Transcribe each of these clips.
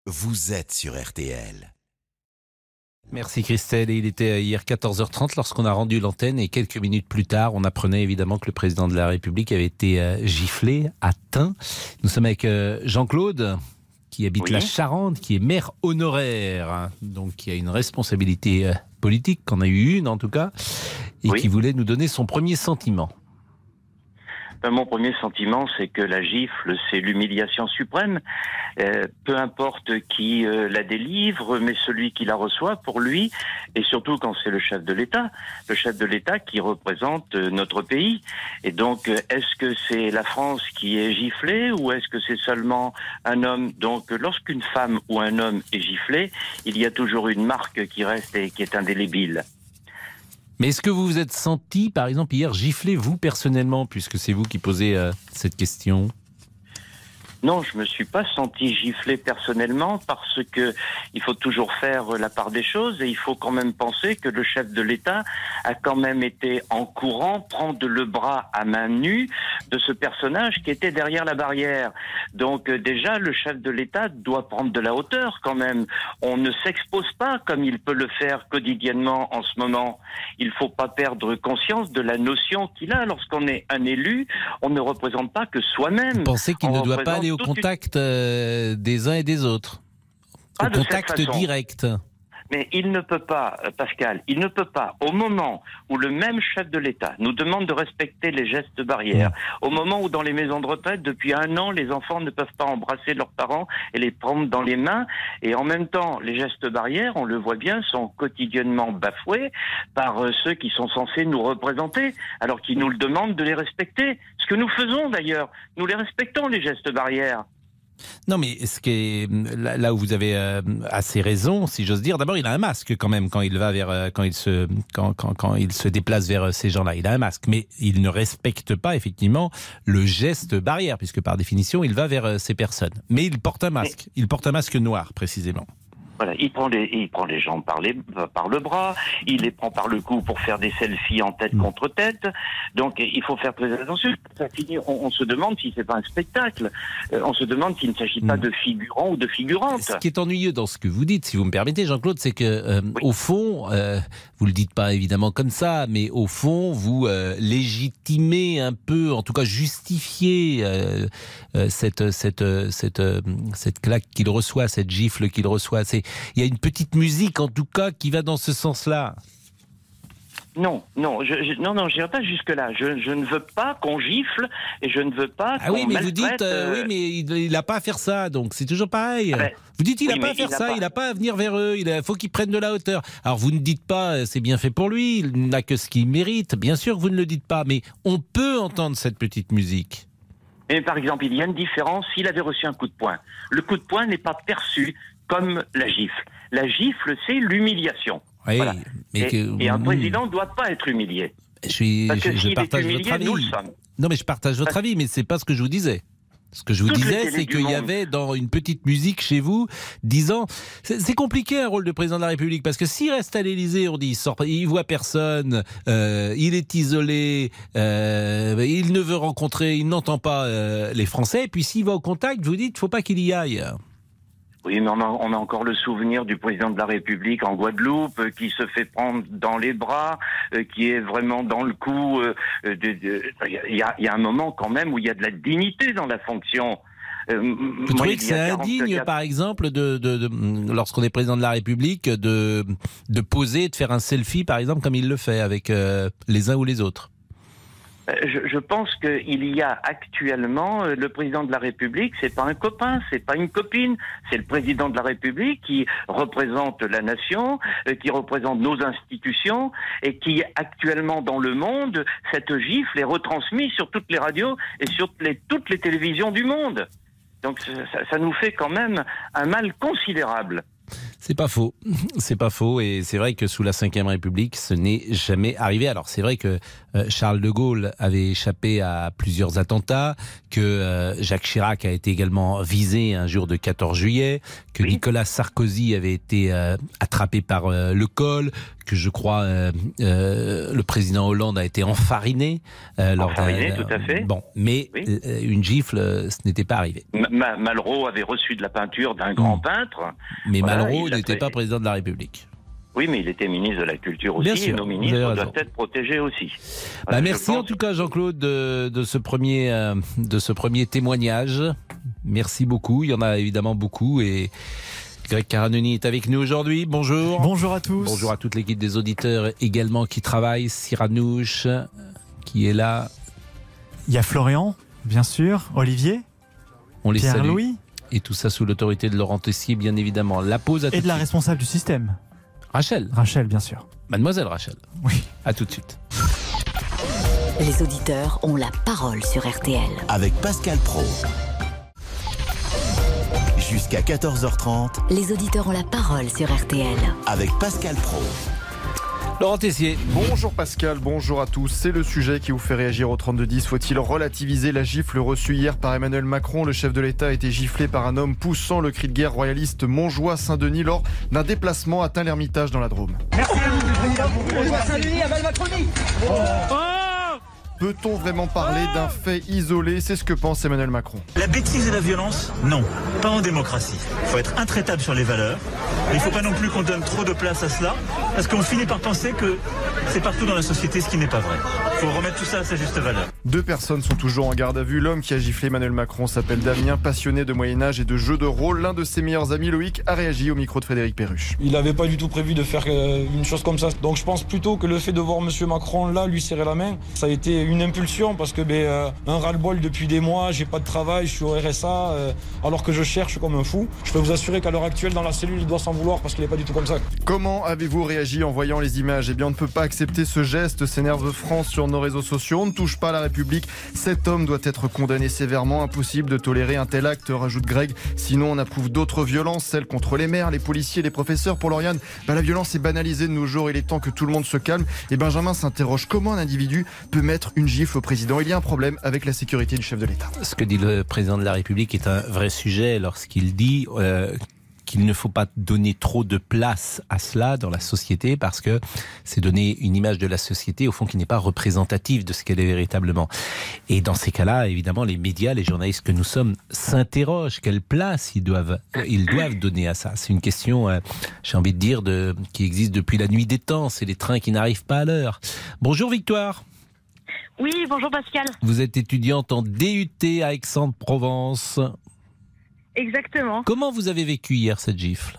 Vous êtes sur RTL. Merci Christelle. Et il était hier 14h30 lorsqu'on a rendu l'antenne et quelques minutes plus tard, on apprenait évidemment que le président de la République avait été giflé à Tain. Nous sommes avec Jean-Claude qui habite la Charente, qui est maire honoraire, hein, donc qui a une responsabilité politique, qu'en a eu une en tout cas, et qui voulait nous donner son premier sentiment. Mon premier sentiment, c'est que la gifle, c'est l'humiliation suprême. Peu importe qui la délivre, mais celui qui la reçoit, pour lui, et surtout quand c'est le chef de l'État qui représente notre pays. Et donc, est-ce que c'est la France qui est giflée ou est-ce que c'est seulement un homme? Donc, lorsqu'une femme ou un homme est giflé, il y a toujours une marque qui reste et qui est indélébile. Mais est-ce que vous vous êtes senti, par exemple, hier giflé, vous, personnellement, puisque c'est vous qui posez cette question ? Non, je me suis pas senti giflé personnellement parce que il faut toujours faire la part des choses et il faut quand même penser que le chef de l'État a quand même été en courant prendre le bras à main nue de ce personnage qui était derrière la barrière. Donc déjà, le chef de l'État doit prendre de la hauteur quand même. On ne s'expose pas comme il peut le faire quotidiennement en ce moment. Il faut pas perdre conscience de la notion qu'il a lorsqu'on est un élu. On ne représente pas que soi-même. Vous pensez qu'il ne doit pas aller au contact des uns et des autres, au contact direct. Mais il ne peut pas, Pascal, il ne peut pas, au moment où le même chef de l'État nous demande de respecter les gestes barrières, au moment où dans les maisons de retraite, depuis 1 an, les enfants ne peuvent pas embrasser leurs parents et les prendre dans les mains, et en même temps, les gestes barrières, on le voit bien, sont quotidiennement bafoués par ceux qui sont censés nous représenter, alors qu'ils nous le demandent de les respecter. Ce que nous faisons d'ailleurs, nous les respectons, les gestes barrières. Non, mais ce qui est là où vous avez assez raison, si j'ose dire. D'abord, il a un masque quand même quand il va vers quand il se déplace vers ces gens-là. Il a un masque, mais il ne respecte pas effectivement le geste barrière, puisque par définition, il va vers ces personnes. Mais il porte un masque. Il porte un masque noir précisément. Voilà, il prend les gens par le bras, il les prend par le cou pour faire des selfies en tête contre tête. Donc il faut faire très attention. Ça finit, on se demande si c'est pas un spectacle. On se demande s'il ne s'agit pas de figurants ou de figurantes. Ce qui est ennuyeux dans ce que vous dites, si vous me permettez, Jean-Claude, c'est que au fond, vous le dites pas évidemment comme ça, mais au fond, vous légitimez un peu, en tout cas justifiez cette claque qu'il reçoit, cette gifle qu'il reçoit. Il y a une petite musique, en tout cas, qui va dans ce sens-là. Non, j'irai pas jusque-là. Je ne veux pas qu'on gifle et je ne veux pas qu'on oui, mais maltraite, vous dites, oui, mais il n'a pas à faire ça, donc c'est toujours pareil. Vous dites, il n'a pas à faire ça, il n'a pas à venir vers eux, il faut qu'il prenne de la hauteur. Alors vous ne dites pas, c'est bien fait pour lui, il n'a que ce qu'il mérite. Bien sûr que vous ne le dites pas, mais on peut entendre cette petite musique. Mais par exemple, il y a une différence s'il avait reçu un coup de poing. Le coup de poing n'est pas perçu comme la gifle. La gifle, c'est l'humiliation. Oui, voilà. mais et un président ne doit pas être humilié. Je partage votre avis. Nous le sommes. Non, mais je partage votre avis, mais c'est pas ce que je vous disais. Ce que je vous disais, c'est qu'il y avait dans une petite musique chez vous, disant, c'est compliqué un rôle de président de la République, parce que s'il reste à l'Élysée, on dit, il voit personne, il est isolé, il ne veut rencontrer, il n'entend pas les Français, et puis s'il va au contact, vous dites, faut pas qu'il y aille. Oui, mais on a encore le souvenir du président de la République en Guadeloupe qui se fait prendre dans les bras, qui est vraiment dans le coup. Il y a un moment quand même où il y a de la dignité dans la fonction. Vous trouvez que c'est indigne, par exemple, lorsqu'on est président de la République, de poser, de faire un selfie, par exemple, comme il le fait avec les uns ou les autres? Je pense qu'il y a actuellement le président de la République, c'est pas un copain, c'est pas une copine, c'est le président de la République qui représente la nation, qui représente nos institutions et qui actuellement dans le monde, cette gifle est retransmise sur toutes les radios et sur toutes les télévisions du monde. Donc ça nous fait quand même un mal considérable. C'est pas faux. C'est pas faux. Et c'est vrai que sous la Ve République, ce n'est jamais arrivé. Alors, c'est vrai que Charles de Gaulle avait échappé à plusieurs attentats, que Jacques Chirac a été également visé un jour de 14 juillet, que Nicolas Sarkozy avait été attrapé par le col, que je crois le président Hollande a été enfariné. Enfariné, tout à fait. Bon, mais une gifle, ce n'était pas arrivé. Malraux avait reçu de la peinture d'un grand peintre. Mais voilà, Malraux n'était pas président de la République. Oui, mais il était ministre de la Culture aussi. Bien sûr, et nos ministres doivent être protégés aussi. Merci en tout cas, Jean-Claude, de ce premier témoignage. Merci beaucoup. Il y en a évidemment beaucoup. Et Greg Caranoni est avec nous aujourd'hui. Bonjour. Bonjour à tous. Bonjour à toute l'équipe des auditeurs également qui travaillent. Cyranouche, qui est là. Il y a Florian, bien sûr. Olivier. On les salue. Pierre-Louis. Et tout ça sous l'autorité de Laurent Tessier, bien évidemment. La pause à tout de suite. Et de la responsable du système. Rachel. Rachel, bien sûr. Mademoiselle Rachel. Oui. À tout de suite. Les auditeurs ont la parole sur RTL. Avec Pascal Praud. Jusqu'à 14h30. Les auditeurs ont la parole sur RTL. Avec Pascal Praud. Laurent Tessier. Bonjour Pascal, bonjour à tous. C'est le sujet qui vous fait réagir au 32-10. Faut-il relativiser la gifle reçue hier par Emmanuel Macron? Le chef de l'État a été giflé par un homme poussant le cri de guerre royaliste Montjoie-Saint-Denis lors d'un déplacement à l'Ermitage dans la Drôme. Merci à vous, Montjoie-Saint-Denis, aval Macronie. Peut-on vraiment parler d'un fait isolé? C'est ce que pense Emmanuel Macron. La bêtise et la violence, non, pas en démocratie. Il faut être intraitable sur les valeurs. Mais il ne faut pas non plus qu'on donne trop de place à cela, parce qu'on finit par penser que c'est partout dans la société, ce qui n'est pas vrai. Il faut remettre tout ça à sa juste valeur. 2 personnes sont toujours en garde à vue. L'homme qui a giflé Emmanuel Macron s'appelle Damien, passionné de Moyen-Âge et de jeux de rôle. L'un de ses meilleurs amis, Loïc, a réagi au micro de Frédéric Perruche. Il n'avait pas du tout prévu de faire une chose comme ça. Donc je pense plutôt que le fait de voir M. Macron là, lui serrer la main, ça a été une impulsion parce que un ras-le-bol depuis des mois, j'ai pas de travail, je suis au RSA, alors que je cherche comme un fou. Je peux vous assurer qu'à l'heure actuelle, dans la cellule, il doit s'en vouloir parce qu'il n'est pas du tout comme ça. Comment avez-vous réagi en voyant les images? Eh bien, on ne peut pas accepter ce geste, s'énerve France sur nos réseaux sociaux. On ne touche pas à la République. Cet homme doit être condamné sévèrement. Impossible de tolérer un tel acte, rajoute Greg. Sinon, on approuve d'autres violences, celles contre les maires, les policiers, les professeurs. Pour Lauriane, la violence est banalisée de nos jours. Il est temps que tout le monde se calme. Et Benjamin s'interroge, comment un individu peut mettre une gifle au président? Il y a un problème avec la sécurité du chef de l'État. Ce que dit le président de la République est un vrai sujet lorsqu'il dit qu'il ne faut pas donner trop de place à cela dans la société parce que c'est donner une image de la société au fond qui n'est pas représentative de ce qu'elle est véritablement. Et dans ces cas-là, évidemment, les médias, les journalistes que nous sommes s'interrogent quelle place ils doivent donner à ça. C'est une question, j'ai envie de dire, qui existe depuis la nuit des temps. C'est les trains qui n'arrivent pas à l'heure. Bonjour Victoire. Oui, bonjour Pascal. Vous êtes étudiante en DUT à Aix-en-Provence. Exactement. Comment vous avez vécu hier cette gifle?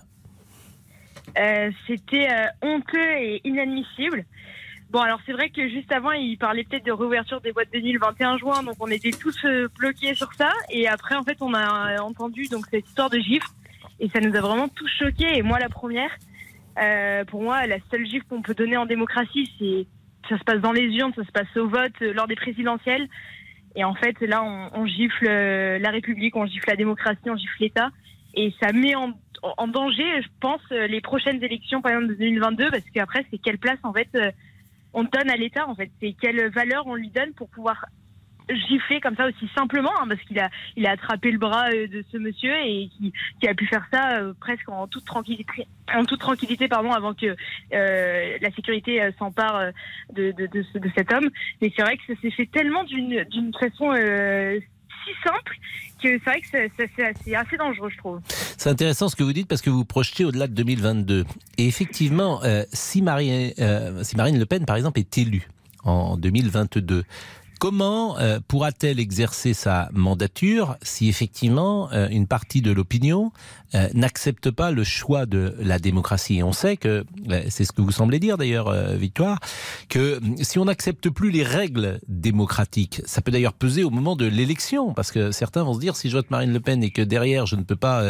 C'était honteux et inadmissible. Bon, alors c'est vrai que juste avant, il parlait peut-être de réouverture des boîtes de nuit le 21 juin, donc on était tous bloqués sur ça. Et après, en fait, on a entendu donc cette histoire de gifle et ça nous a vraiment tous choqués. Et moi, la première, pour moi, la seule gifle qu'on peut donner en démocratie, c'est ça se passe dans les urnes, ça se passe au vote, lors des présidentielles. Et en fait, là, on gifle la République, on gifle la démocratie, on gifle l'État. Et ça met en danger, je pense, les prochaines élections, par exemple, de 2022, parce qu'après, c'est quelle place, en fait, on donne à l'État, en fait. C'est quelle valeur on lui donne pour pouvoir gifler comme ça aussi simplement, hein, parce qu'il a attrapé le bras de ce monsieur et qui a pu faire ça presque en toute tranquillité, avant que la sécurité s'empare de cet homme. Mais c'est vrai que ça s'est fait tellement d'une façon si simple que c'est vrai que c'est assez dangereux, je trouve. C'est intéressant ce que vous dites parce que vous projetez au-delà de 2022. Et effectivement, si Marine Le Pen, par exemple, est élue en 2022, comment pourra-t-elle exercer sa mandature si effectivement une partie de l'opinion n'accepte pas le choix de la démocratie? Et on sait que, c'est ce que vous semblez dire d'ailleurs, Victoire, que si on n'accepte plus les règles démocratiques, ça peut d'ailleurs peser au moment de l'élection, parce que certains vont se dire, si je vote Marine Le Pen et que derrière je ne peux pas,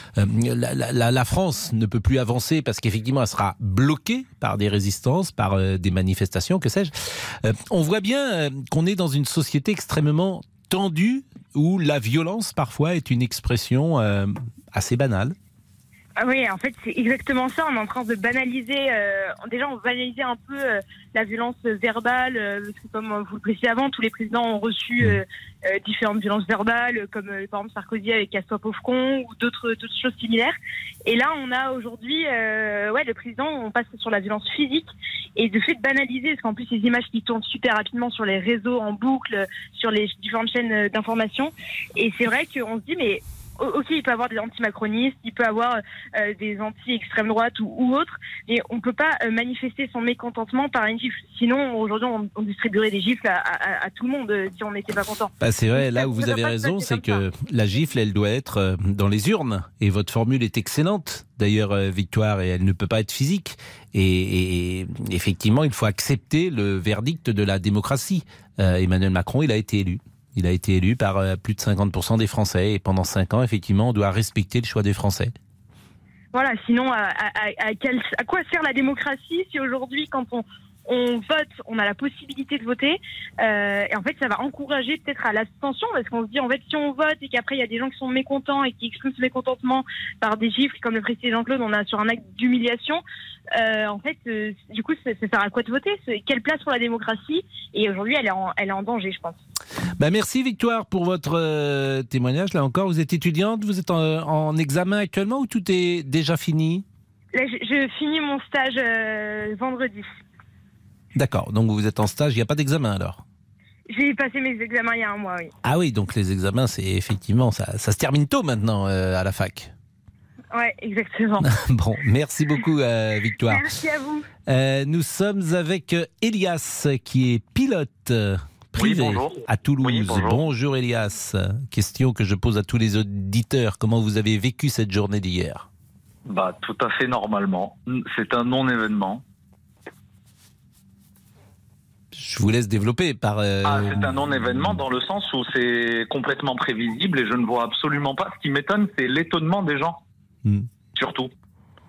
la France ne peut plus avancer parce qu'effectivement elle sera bloquée par des résistances, par des manifestations, que sais-je. On voit bien qu'on est dans une société extrêmement tendue où la violence parfois est une expression assez banale. Ah oui, en fait, c'est exactement ça. On est en train de banaliser. Déjà, on banalisait un peu la violence verbale. Parce que comme vous le précisez avant, tous les présidents ont reçu différentes violences verbales, comme par exemple Sarkozy avec Casse-toi pauvre con, ou d'autres choses similaires. Et là, on a aujourd'hui, le président, on passe sur la violence physique. Et de fait de banaliser, parce qu'en plus, ces images qui tournent super rapidement sur les réseaux en boucle, sur les différentes chaînes d'information. Et c'est vrai qu'on se dit, mais ok, il peut y avoir des anti-macronistes, il peut y avoir des anti-extrême droite ou autres, mais on ne peut pas manifester son mécontentement par une gifle. Sinon, aujourd'hui, on distribuerait des gifles à tout le monde si on n'était pas content. Bah c'est vrai, là où vous avez raison, c'est que la gifle, elle doit être dans les urnes. Et votre formule est excellente, d'ailleurs, Victoire, et elle ne peut pas être physique. Et effectivement, il faut accepter le verdict de la démocratie. Emmanuel Macron, il a été élu. Il a été élu par plus de 50% des Français. Et pendant 5 ans, effectivement, on doit respecter le choix des Français. Voilà, sinon, à quoi sert la démocratie si aujourd'hui, quand on vote, on a la possibilité de voter, et en fait ça va encourager peut-être à l'abstention, parce qu'on se dit en fait si on vote et qu'après il y a des gens qui sont mécontents et qui expriment ce mécontentement par des gifles, comme le précisait Jean-Claude, on a sur un acte d'humiliation, en fait du coup ça sert à quoi de voter, quelle place pour la démocratie, et aujourd'hui elle est en danger, je pense. Bah merci Victoire pour votre témoignage. Là encore, vous êtes étudiante, vous êtes en examen actuellement ou tout est déjà fini? Là, je finis mon stage vendredi. D'accord, donc vous êtes en stage, il n'y a pas d'examen alors? J'ai passé mes examens il y a un mois, oui. Ah oui, donc les examens, c'est effectivement, ça se termine tôt maintenant à la fac. Ouais, exactement. Bon, merci beaucoup Victoire. Merci à vous. Nous sommes avec Elias qui est pilote privé à Toulouse. Oui, bonjour Elias. Question que je pose à tous les auditeurs. Comment vous avez vécu cette journée d'hier? Tout à fait normalement. C'est un non-événement. Je vous laisse développer par... c'est un non-événement dans le sens où c'est complètement prévisible et je ne vois absolument pas. Ce qui m'étonne, c'est l'étonnement des gens. Surtout. Pourquoi ?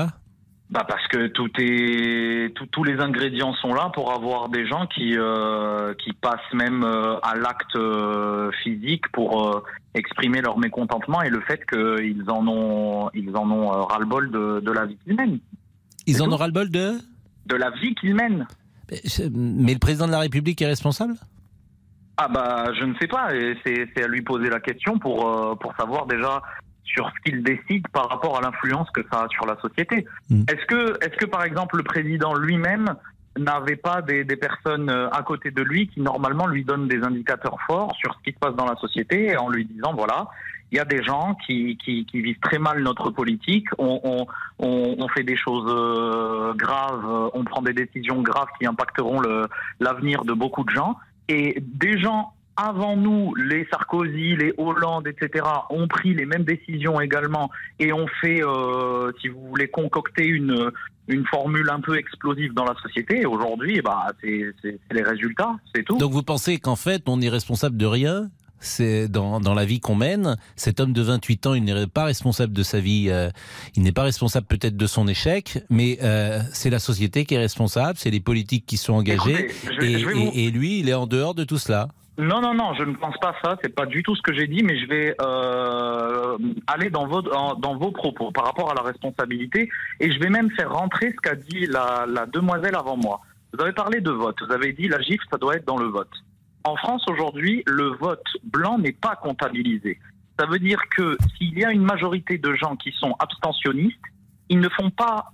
Parce que tous les ingrédients sont là pour avoir des gens qui passent même à l'acte physique pour exprimer leur mécontentement et le fait qu'ils en ont ras-le-bol de la vie qu'ils mènent. Ils en ont ras-le-bol de la vie qu'ils mènent. Mais le président de la République est responsable ? Je ne sais pas, et c'est à lui poser la question pour savoir déjà sur ce qu'il décide par rapport à l'influence que ça a sur la société. Est-ce que par exemple le président lui-même n'avait pas des personnes à côté de lui qui normalement lui donnent des indicateurs forts sur ce qui se passe dans la société en lui disant voilà, il y a des gens qui vivent très mal notre politique, on fait des choses graves, on prend des décisions graves qui impacteront l'avenir de beaucoup de gens, et des gens avant nous, les Sarkozy, les Hollande, etc., ont pris les mêmes décisions également et ont fait, si vous voulez, concocter une formule un peu explosive dans la société. Et aujourd'hui, c'est les résultats, c'est tout. Donc vous pensez qu'en fait, on n'est responsable de rien ? C'est dans la vie qu'on mène. Cet homme de 28 ans, il n'est pas responsable de sa vie, il n'est pas responsable peut-être de son échec, mais c'est la société qui est responsable, c'est les politiques qui sont engagés. Écoutez, et lui, il est en dehors de tout cela. Non, je ne pense pas ça, c'est pas du tout ce que j'ai dit, mais je vais aller dans vos propos par rapport à la responsabilité, et je vais même faire rentrer ce qu'a dit la demoiselle avant moi. Vous avez parlé de vote, vous avez dit la gifle, ça doit être dans le vote. En France aujourd'hui, le vote blanc n'est pas comptabilisé. Ça veut dire que s'il y a une majorité de gens qui sont abstentionnistes, ils ne font pas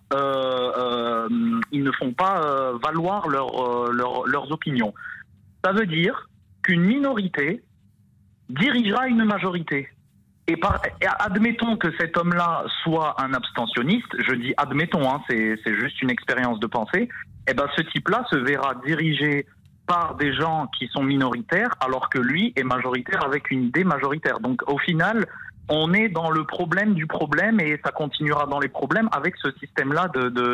valoir leurs opinions. Ça veut dire qu'une minorité dirigera une majorité. Et admettons que cet homme-là soit un abstentionniste, je dis admettons, c'est juste une expérience de pensée, ce type-là se verra dirigé par des gens qui sont minoritaires, alors que lui est majoritaire avec une idée majoritaire. Donc au final, on est dans le problème du problème, et ça continuera dans les problèmes avec ce système-là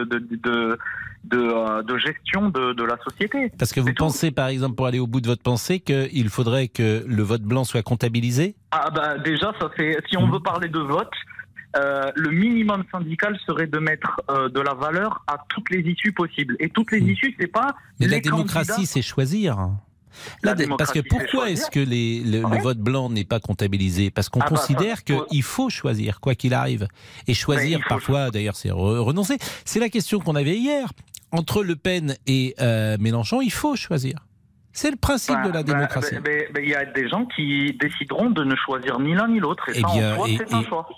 de gestion de la société. Parce que vous pensez, par exemple, pour aller au bout de votre pensée, qu'il faudrait que le vote blanc soit comptabilisé ? Déjà, ça fait, si on veut parler de vote, le minimum syndical serait de mettre de la valeur à toutes les issues possibles. Et toutes les issues, c'est pas... Mais la démocratie, c'est choisir. Parce que pourquoi est-ce que le vote blanc n'est pas comptabilisé? Parce qu'on considère qu'il faut choisir, quoi qu'il arrive. Et choisir, parfois, d'ailleurs, c'est renoncer. C'est la question qu'on avait hier. Entre Le Pen et Mélenchon, il faut choisir. C'est le principe de la démocratie. Il y a des gens qui décideront de ne choisir ni l'un ni l'autre. Et ça, en soi, c'est un choix.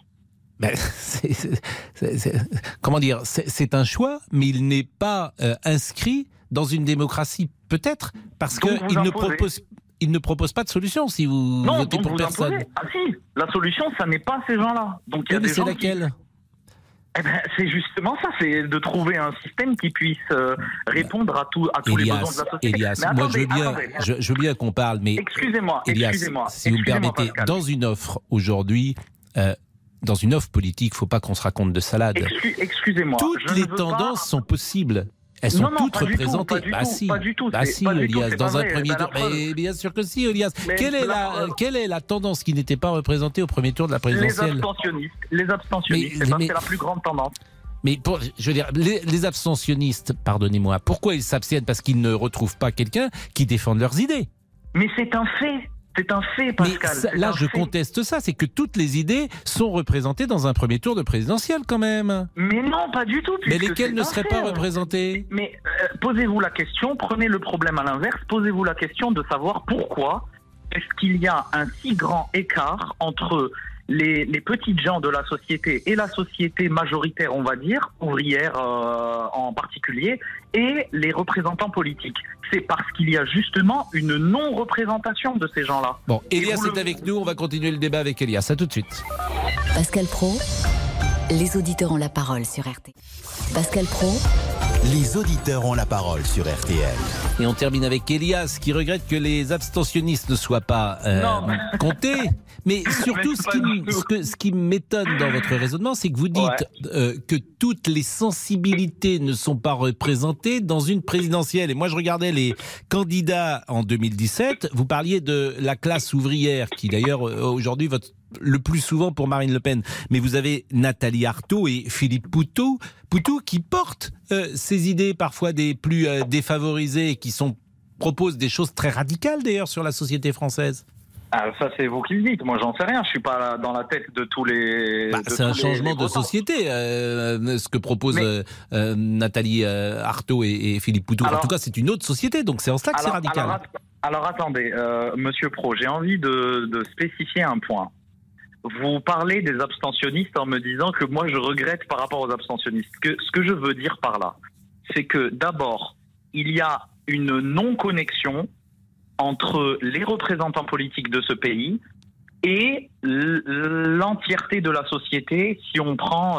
Comment dire, c'est un choix, mais il n'est pas inscrit dans une démocratie, peut-être, parce qu'il ne propose pas de solution si vous votez pour personne. Imposez. Ah si, la solution, ça n'est pas ces gens-là. Donc, il y a des gens laquelle c'est justement ça, c'est de trouver un système qui puisse répondre à tous les besoins de la société. Elias, moi je veux bien qu'on parle, mais excusez-moi, si vous me permettez, Pascal. Dans une offre aujourd'hui, dans une offre politique, il ne faut pas qu'on se raconte de salade. Excusez-moi. Toutes les tendances sont possibles. Elles sont toutes représentées. Pas du tout. Elias, dans un premier tour. Mais bien sûr que si, Elias. Quelle est la tendance qui n'était pas représentée au premier tour de la présidentielle? Les abstentionnistes. C'est la plus grande tendance. Mais je veux dire, les abstentionnistes, pardonnez-moi, pourquoi ils s'abstiennent? Parce qu'ils ne retrouvent pas quelqu'un qui défende leurs idées. Mais c'est un fait. C'est un fait, Pascal. Mais là, je conteste ça. C'est que toutes les idées sont représentées dans un premier tour de présidentielle, quand même. Mais non, pas du tout. Mais lesquelles ne seraient pas représentées? Mais posez-vous la question, prenez le problème à l'inverse, posez-vous la question de savoir pourquoi est-ce qu'il y a un si grand écart entre les petites gens de la société et la société majoritaire, on va dire, ouvrière en particulier, et les représentants politiques. C'est parce qu'il y a justement une non-représentation de ces gens-là. Bon, Elias est avec nous, on va continuer le débat avec Elias. À tout de suite. Pascal Praud, les auditeurs ont la parole sur RTL. Pascal Praud, les auditeurs ont la parole sur RTL. Et on termine avec Elias qui regrette que les abstentionnistes ne soient pas comptés. Mais surtout, ce qui m'étonne dans votre raisonnement, c'est que vous dites que toutes les sensibilités ne sont pas représentées dans une présidentielle. Et moi, je regardais les candidats en 2017. Vous parliez de la classe ouvrière, qui d'ailleurs, aujourd'hui, vote le plus souvent pour Marine Le Pen. Mais vous avez Nathalie Arthaud et Philippe Poutou qui portent ces idées parfois des plus défavorisés et qui proposent des choses très radicales, d'ailleurs, sur la société française. Ah, ça, c'est vous qui le dites. Moi, j'en sais rien. Je suis pas dans la tête de tous les. C'est un changement de société, ce que proposent Nathalie Arthaud et Philippe Poutou. En tout cas, c'est une autre société, donc c'est en cela que c'est radical. Alors attendez, Monsieur Praud, j'ai envie de spécifier un point. Vous parlez des abstentionnistes en me disant que moi, je regrette par rapport aux abstentionnistes. Ce que je veux dire par là, c'est que d'abord, il y a une non-connexion entre les représentants politiques de ce pays et l'entièreté de la société si on prend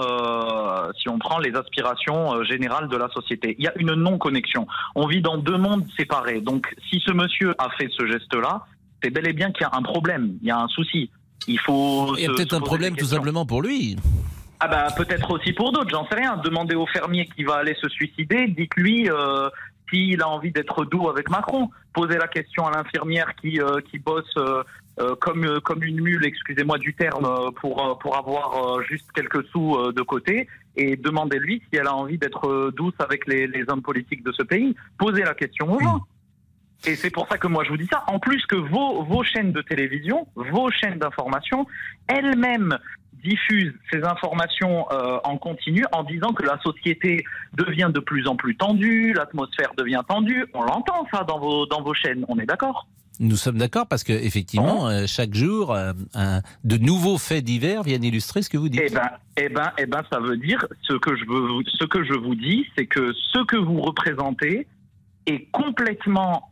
les aspirations générales de la société. Il y a une non-connexion. On vit dans deux mondes séparés. Donc, si ce monsieur a fait ce geste-là, c'est bel et bien qu'il y a un problème, il y a un souci. Il y a peut-être un problème tout simplement pour lui. Ah bah peut-être aussi pour d'autres, j'en sais rien. Demandez au fermier qui va aller se suicider, dites-lui s'il a envie d'être doux avec Macron. Posez la question à l'infirmière qui bosse comme une mule, excusez-moi du terme, pour avoir juste quelques sous de côté, et demandez-lui si elle a envie d'être douce avec les hommes politiques de ce pays. Posez la question aux gens. Et c'est pour ça que moi je vous dis ça. En plus que vos chaînes de télévision, vos chaînes d'information, elles-mêmes diffusent ces informations en continu en disant que la société devient de plus en plus tendue, l'atmosphère devient tendue. On l'entend ça dans vos chaînes, on est d'accord ? Nous sommes d'accord parce que effectivement, chaque jour, de nouveaux faits divers viennent illustrer ce que vous dites. Eh ben, ça veut dire ce que je vous dis, c'est que ce que vous représentez est complètement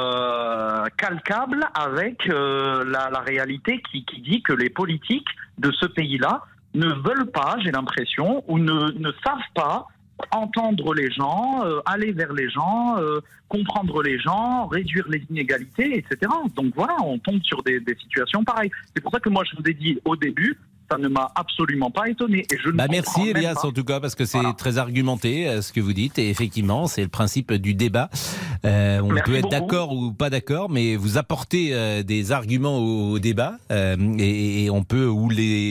calcable avec la réalité qui dit que les politiques de ce pays-là ne veulent pas, j'ai l'impression, ou ne savent pas entendre les gens, aller vers les gens, comprendre les gens, réduire les inégalités, etc. Donc voilà, on tombe sur des situations pareilles. C'est pour ça que moi je vous ai dit au début, ça ne m'a absolument pas étonné. Et je ne merci Elias en tout cas, parce que c'est très argumenté ce que vous dites, et effectivement c'est le principe du débat. On peut être d'accord ou pas d'accord, mais vous apportez des arguments au débat, et on peut ou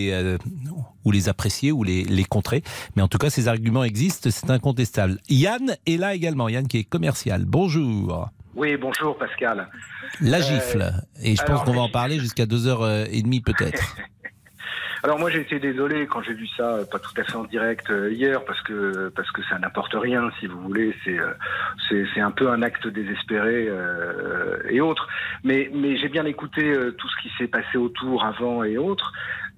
les apprécier ou les contrer. Mais en tout cas ces arguments existent, c'est incontestable. Yann est là également, Yann qui est commercial. Bonjour. Oui, bonjour Pascal. La gifle. Et je pense qu'on va en parler jusqu'à 2h30 peut-être. Alors moi j'ai été désolé quand j'ai vu ça, pas tout à fait en direct hier, parce que ça n'apporte rien, si vous voulez. C'est un peu un acte désespéré et autres. Mais j'ai bien écouté tout ce qui s'est passé autour, avant et autres.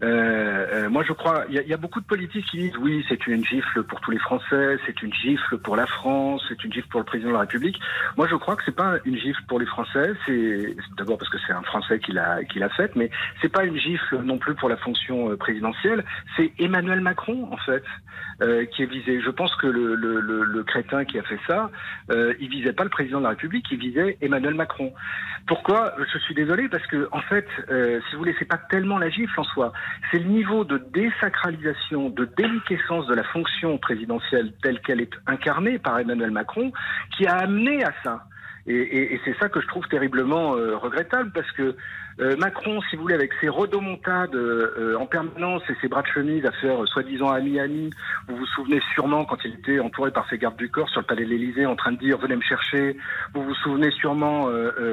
Moi je crois, il y a beaucoup de politiques qui disent oui, c'est une gifle pour tous les Français, c'est une gifle pour la France, c'est une gifle pour le président de la République. Moi je crois que c'est pas une gifle pour les Français, c'est d'abord parce que c'est un Français qui l'a faite, mais c'est pas une gifle non plus pour la fonction présidentielle. C'est Emmanuel Macron en fait qui est visé. Je pense que le crétin qui a fait ça, il visait pas le président de la République, il visait Emmanuel Macron. Pourquoi? Je suis désolé parce que en fait, si vous voulez, c'est pas tellement la gifle en soi. C'est le niveau de désacralisation, de déliquescence de la fonction présidentielle telle qu'elle est incarnée par Emmanuel Macron qui a amené à ça. Et c'est ça que je trouve terriblement regrettable parce que Macron, si vous voulez, avec ses rodomontades en permanence et ses bras de chemise à faire soi-disant à Miami, vous vous souvenez sûrement quand il était entouré par ses gardes du corps sur le palais de l'Élysée en train de dire « venez me chercher », vous vous souvenez sûrement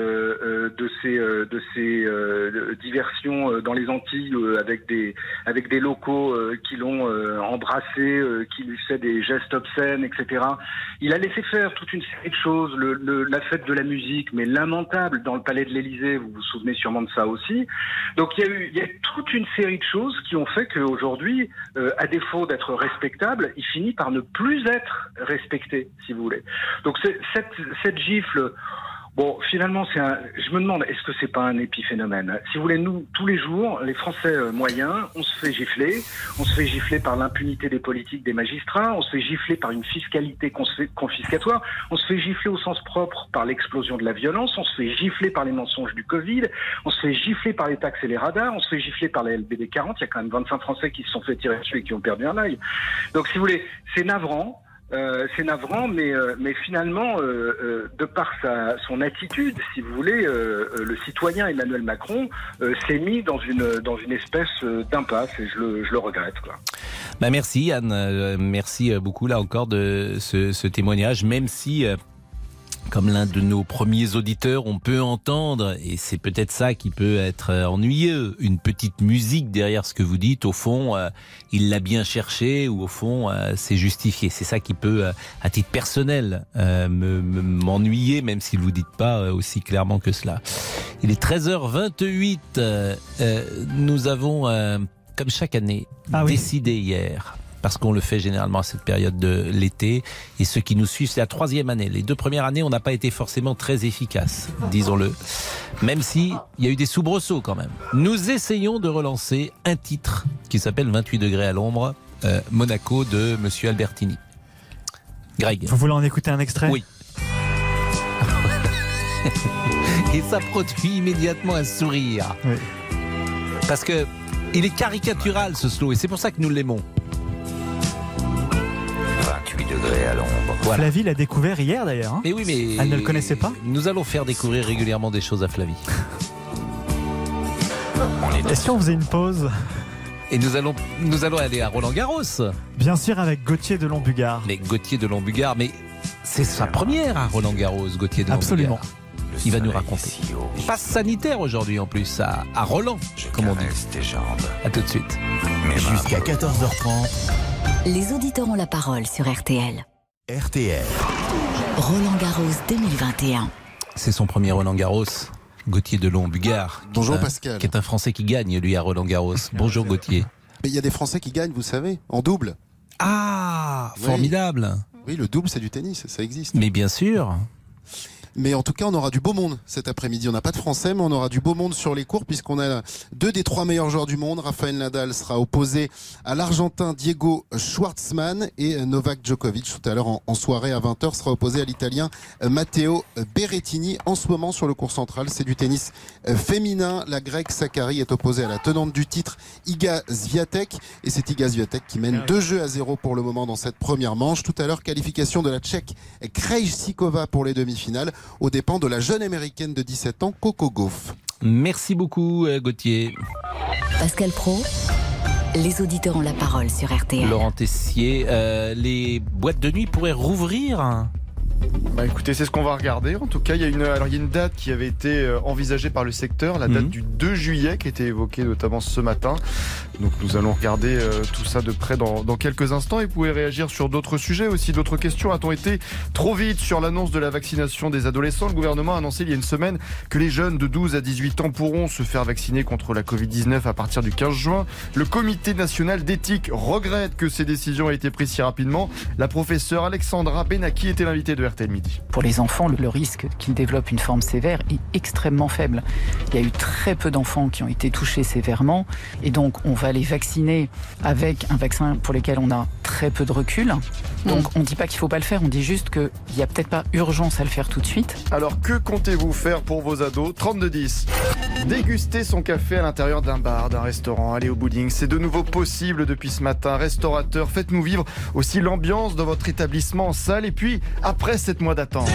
de ces diversions dans les Antilles avec des locaux qui l'ont embrassé, qui lui fait des gestes obscènes, etc. Il a laissé faire toute une série de choses, la fête de la musique, mais lamentable dans le palais de l'Élysée, vous vous souvenez sûrement de ça aussi. Donc il y a toute une série de choses qui ont fait qu'aujourd'hui, à défaut d'être respectable, il finit par ne plus être respecté, si vous voulez. Donc cette gifle, bon, finalement, je me demande, est-ce que c'est pas un épiphénomène? Si vous voulez, nous, tous les jours, les Français moyens, on se fait gifler. On se fait gifler par l'impunité des politiques, des magistrats. On se fait gifler par une fiscalité confiscatoire. On se fait gifler au sens propre par l'explosion de la violence. On se fait gifler par les mensonges du Covid. On se fait gifler par les taxes et les radars. On se fait gifler par les LBD 40. Il y a quand même 25 Français qui se sont fait tirer dessus et qui ont perdu un œil. Donc, si vous voulez, c'est navrant. Mais finalement, de par son attitude, si vous voulez, le citoyen Emmanuel Macron s'est mis dans une espèce d'impasse et je le regrette, quoi. Bah merci Anne, merci beaucoup là encore de ce témoignage, même si comme l'un de nos premiers auditeurs, on peut entendre, et c'est peut-être ça qui peut être ennuyeux, une petite musique derrière ce que vous dites. Au fond, il l'a bien cherché, ou au fond, c'est justifié. C'est ça qui peut, à titre personnel, m'ennuyer, même si vous ne dites pas aussi clairement que cela. Il est 13h28. Nous avons, comme chaque année, décidé hier, parce qu'on le fait généralement à cette période de l'été, et ceux qui nous suivent, c'est la 3e année. Les 2 premières années, on n'a pas été forcément très efficace, disons-le, même si il y a eu des soubresauts quand même. Nous essayons de relancer un titre qui s'appelle 28 degrés à l'ombre, Monaco de Monsieur Albertini. Greg. Vous voulez en écouter un extrait? Oui. Et ça produit immédiatement un sourire. Oui. Parce que il est caricatural ce slow, et c'est pour ça que nous l'aimons. 28 degrés à l'ombre. Voilà. Flavie l'a découvert hier d'ailleurs. Hein. Mais oui, mais elle ne le connaissait pas. Nous allons faire découvrir régulièrement des choses à Flavie. Est-ce qu'on faisait une pause? Et nous allons aller à Roland-Garros. Bien sûr, avec Gauthier de Lombugard. Mais Gauthier de Lombugard, mais c'est sa première à Roland-Garros, Gauthier de Lombugard. Absolument. Il va nous raconter. Passe sanitaire aujourd'hui en plus à Roland, comme on dit. À tout de suite. Jusqu'à 14h30. Les auditeurs ont la parole sur RTL. RTL. Roland-Garros 2021. C'est son premier Roland-Garros. Gauthier de Lombugard. Bonjour Pascal. Qui est un Français qui gagne, lui, à Roland-Garros. Bonjour Gauthier. Mais il y a des Français qui gagnent, vous savez, en double. Ah, formidable. Oui, le double, c'est du tennis, ça existe. Mais bien sûr. Mais en tout cas, on aura du beau monde cet après-midi. On n'a pas de Français, mais on aura du beau monde sur les cours puisqu'on a 2 des 3 meilleurs joueurs du monde. Rafael Nadal sera opposé à l'Argentin Diego Schwartzmann et Novak Djokovic tout à l'heure en soirée à 20h sera opposé à l'Italien Matteo Berrettini. En ce moment, sur le court central, c'est du tennis féminin. La Grecque Sakkari est opposée à la tenante du titre Iga Swiatek et c'est Iga Swiatek qui mène 2-0 pour le moment dans cette première manche. Tout à l'heure, qualification de la Tchèque Krejcikova pour les demi-finales, aux dépens de la jeune américaine de 17 ans, Coco Gauff. Merci beaucoup, Gauthier. Pascal Praud, les auditeurs ont la parole sur RTL. Laurent Tessier, les boîtes de nuit pourraient rouvrir Écoutez, c'est ce qu'on va regarder. En tout cas, il y a une date qui avait été envisagée par le secteur, la date du 2 juillet qui a été évoquée notamment ce matin. Donc nous allons regarder tout ça de près dans quelques instants et vous pouvez réagir sur d'autres sujets aussi, d'autres questions. A-t-on été trop vite sur l'annonce de la vaccination des adolescents ? Le gouvernement a annoncé il y a une semaine que les jeunes de 12 à 18 ans pourront se faire vacciner contre la Covid-19 à partir du 15 juin. Le comité national d'éthique regrette que ces décisions aient été prises si rapidement. La professeure Alexandra Benaki était l'invitée de RTL Midi. Pour les enfants, le risque qu'ils développent une forme sévère est extrêmement faible. Il y a eu très peu d'enfants qui ont été touchés sévèrement et donc on va les vacciner avec un vaccin pour lequel on a très peu de recul. Donc on ne dit pas qu'il ne faut pas le faire, on dit juste qu'il n'y a peut-être pas urgence à le faire tout de suite. Alors que comptez-vous faire pour vos ados ? 32-10. Déguster son café à l'intérieur d'un bar, d'un restaurant, aller au bowling, c'est de nouveau possible depuis ce matin. Restaurateur, faites-nous vivre aussi l'ambiance de votre établissement en salle et puis après 7 mois d'attente.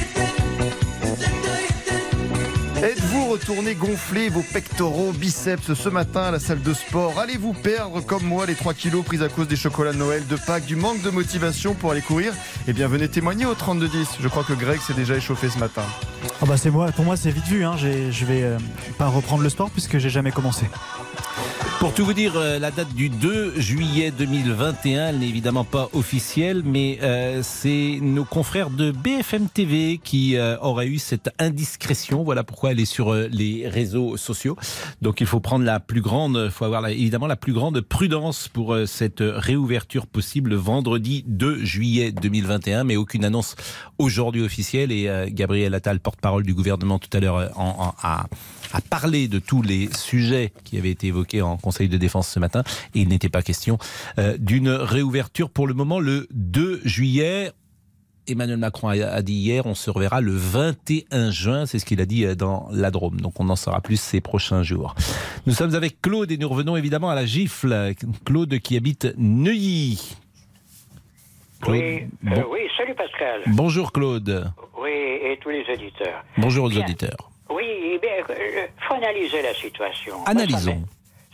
Êtes-vous retourné gonfler vos pectoraux, biceps ce matin à la salle de sport ? Allez-vous perdre comme moi les 3 kilos pris à cause des chocolats de Noël, de Pâques, du manque de motivation pour aller courir ? Eh bien venez témoigner au 32-10. Je crois que Greg s'est déjà échauffé ce matin. C'est moi. Pour moi c'est vite vu. Je vais pas reprendre le sport puisque j'ai jamais commencé. Pour tout vous dire, la date du 2 juillet 2021, elle n'est évidemment pas officielle, mais c'est nos confrères de BFM TV qui auraient eu cette indiscrétion. Voilà pourquoi elle est sur les réseaux sociaux. Donc il faut prendre faut avoir évidemment la plus grande prudence pour cette réouverture possible vendredi 2 juillet 2021, mais aucune annonce aujourd'hui officielle. Et Gabriel Attal, porte-parole du gouvernement tout à l'heure, a parlé de tous les sujets qui avaient été évoqués en Conseil de défense ce matin et il n'était pas question d'une réouverture pour le moment le 2 juillet. Emmanuel Macron a dit hier, on se reverra le 21 juin, c'est ce qu'il a dit dans la Drôme. Donc on en saura plus ces prochains jours. Nous sommes avec Claude et nous revenons évidemment à la gifle. Claude qui habite Neuilly. Claude, oui, salut Pascal. Bonjour Claude. Oui, et tous les auditeurs. Bonjour aux auditeurs. Oui, il faut analyser la situation. Analysons.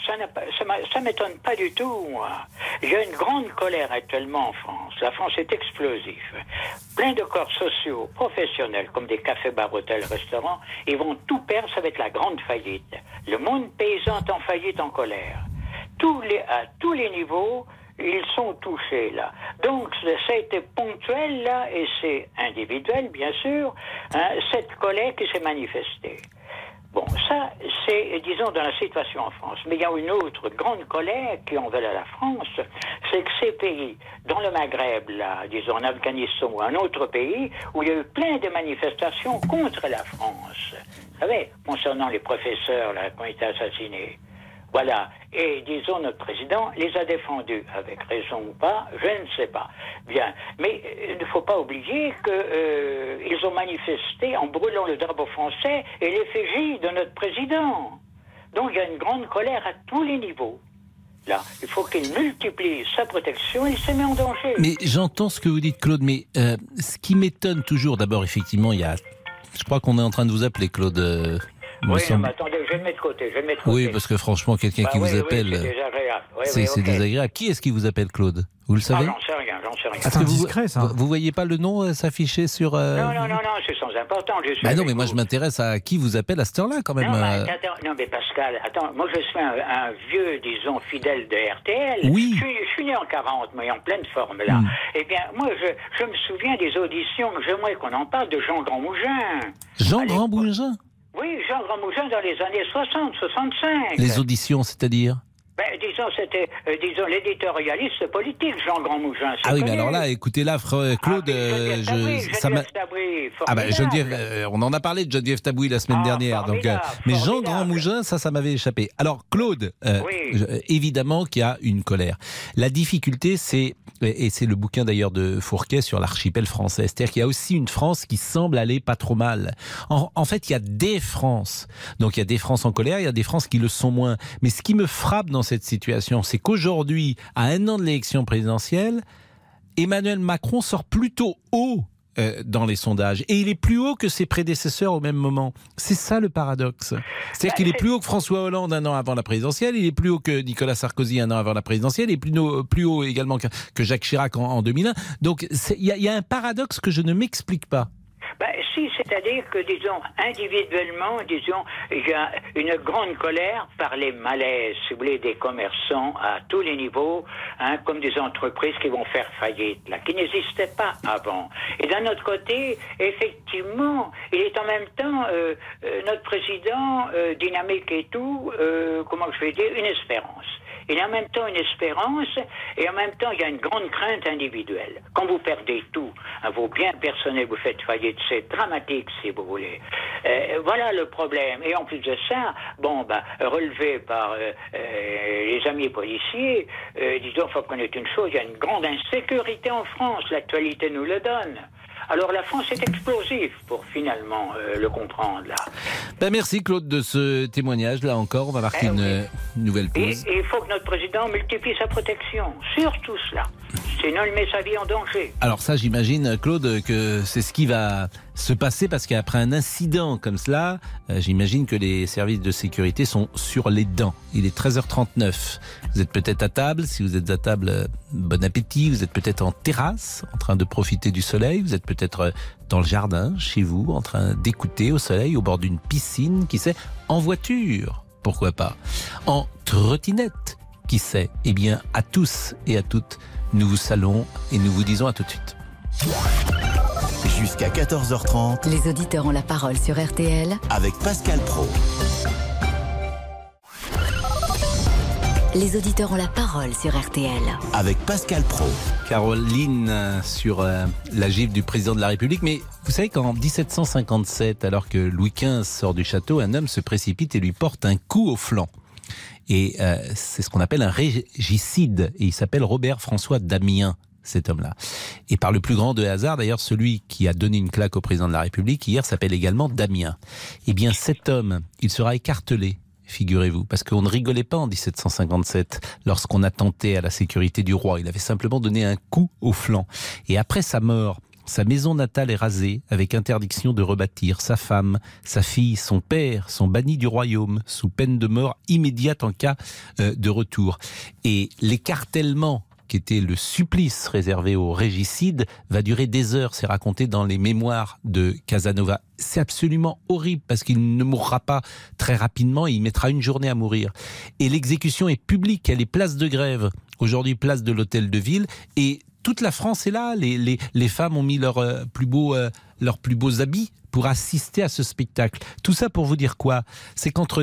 Ça m'étonne pas du tout, moi. Il y a une grande colère actuellement en France. La France est explosive. Plein de corps sociaux, professionnels, comme des cafés, bars, hôtels, restaurants, ils vont tout perdre, ça va être la grande faillite. Le monde paysan est en faillite, en colère. À tous les niveaux, ils sont touchés, là. Donc, ça a été ponctuel, là, et c'est individuel, bien sûr, cette colère qui s'est manifestée. Bon, ça, c'est, disons, dans la situation en France. Mais il y a une autre grande colère qui en veut à la France, c'est que ces pays, dans le Maghreb, là, disons, en Afghanistan ou un autre pays, où il y a eu plein de manifestations contre la France. Vous savez, concernant les professeurs, là, qui ont été assassinés. Voilà. Et, disons, notre président les a défendus. Avec raison ou pas, je ne sais pas. Bien. Mais il ne faut pas oublier qu'ils ont manifesté en brûlant le drapeau français et l'effigie de notre président. Donc, il y a une grande colère à tous les niveaux. Là, il faut qu'il multiplie sa protection, il se met en danger. Mais j'entends ce que vous dites, Claude, mais ce qui m'étonne toujours, d'abord, effectivement, je crois qu'on est en train de vous appeler, Claude. Oui, mais attendez, je vais le mettre de côté. Oui, parce que franchement, quelqu'un qui vous appelle... c'est désagréable. C'est désagréable. Qui est-ce qui vous appelle, Claude ? Vous le savez ? J'en sais rien. C'est indiscret, ça. Vous voyez pas le nom s'afficher sur... Non, c'est sans importance. Non, mais moi je m'intéresse à qui vous appelle à cette heure-là, quand même. Non, mais Pascal, attends, moi je suis un vieux, disons, fidèle de RTL. Oui. Je suis né en 40, mais en pleine forme, là. Eh bien, moi, je me souviens des auditions, j'aimerais qu'on en parle, de Jean Grandmougin. Jean Grandmougin ? Oui, Jean Grandmougin dans les années 60, 65. Les auditions, c'est-à-dire ? Disons, c'était, l'éditorialiste politique, Jean Grandmougin. Ah oui, mais alors là, écoutez là, Claude, on en a parlé de Geneviève Tabouy la semaine dernière, mais Jean Grandmougin, ça m'avait échappé. Alors, Claude, évidemment qu'il y a une colère. La difficulté, et c'est le bouquin d'ailleurs de Fourquet sur l'archipel français, c'est-à-dire qu'il y a aussi une France qui semble aller pas trop mal. En fait, il y a des France. Donc, il y a des France en colère, il y a des France qui le sont moins. Mais ce qui me frappe dans cette situation, c'est qu'aujourd'hui, à un an de l'élection présidentielle, Emmanuel Macron sort plutôt haut dans les sondages. Et il est plus haut que ses prédécesseurs au même moment. C'est ça le paradoxe. C'est-à-dire qu'il est plus haut que François Hollande un an avant la présidentielle, il est plus haut que Nicolas Sarkozy un an avant la présidentielle, il est plus haut également que Jacques Chirac en 2001. Donc il y a un paradoxe que je ne m'explique pas. Si, c'est-à-dire que, disons, individuellement, disons, il y a une grande colère par les malaises, si vous voulez, des commerçants à tous les niveaux, comme des entreprises qui vont faire faillite, là, qui n'existaient pas avant. Et d'un autre côté, effectivement, il est en même temps, notre président, dynamique et tout, comment je vais dire, une espérance. Il y a en même temps une espérance et en même temps il y a une grande crainte individuelle. Quand vous perdez tout, vos biens personnels, vous faites faillite, c'est dramatique si vous voulez. Voilà le problème. Et en plus de ça, relevé par les amis policiers, disons, il faut connaître une chose, il y a une grande insécurité en France, l'actualité nous le donne. Alors la France est explosive pour finalement le comprendre là. Merci Claude de ce témoignage. Là encore, on va marquer une nouvelle pause. Et il faut que notre président multiplie sa protection, surtout cela. Sinon il met sa vie en danger. Alors ça, j'imagine, Claude, que c'est ce qui va se passer parce qu'après un incident comme cela, j'imagine que les services de sécurité sont sur les dents. Il est 13h39. Vous êtes peut-être à table. Si vous êtes à table, bon appétit. Vous êtes peut-être en terrasse, en train de profiter du soleil. Vous êtes peut-être dans le jardin, chez vous, en train d'écouter au soleil, au bord d'une piscine, qui sait, en voiture, pourquoi pas, en trottinette, qui sait. Eh bien, à tous et à toutes, nous vous saluons et nous vous disons à tout de suite. Jusqu'à 14h30, les auditeurs ont la parole sur RTL avec Pascal Praud. Les auditeurs ont la parole sur RTL avec Pascal Praud. Caroline sur la gifle du président de la République. Mais vous savez qu'en 1757, alors que Louis XV sort du château, un homme se précipite et lui porte un coup au flanc. Et c'est ce qu'on appelle un régicide. Et il s'appelle Robert François Damien, cet homme-là. Et par le plus grand de hasard, d'ailleurs, celui qui a donné une claque au président de la République hier s'appelle également Damien. Eh bien, cet homme, il sera écartelé, figurez-vous, parce qu'on ne rigolait pas en 1757 lorsqu'on attentait à la sécurité du roi. Il avait simplement donné un coup au flanc. Et après sa mort, sa maison natale est rasée avec interdiction de rebâtir. Sa femme, sa fille, son père sont bannis du royaume sous peine de mort immédiate en cas de retour. Et l'écartèlement, qui était le supplice réservé aux régicides, va durer des heures. C'est raconté dans les mémoires de Casanova. C'est absolument horrible parce qu'il ne mourra pas très rapidement. Il mettra une journée à mourir. Et l'exécution est publique. Elle est place de Grève. Aujourd'hui, place de l'Hôtel de Ville. Et toute la France est là. Les femmes ont mis leurs plus beaux habits pour assister à ce spectacle. Tout ça pour vous dire quoi ? C'est qu'entre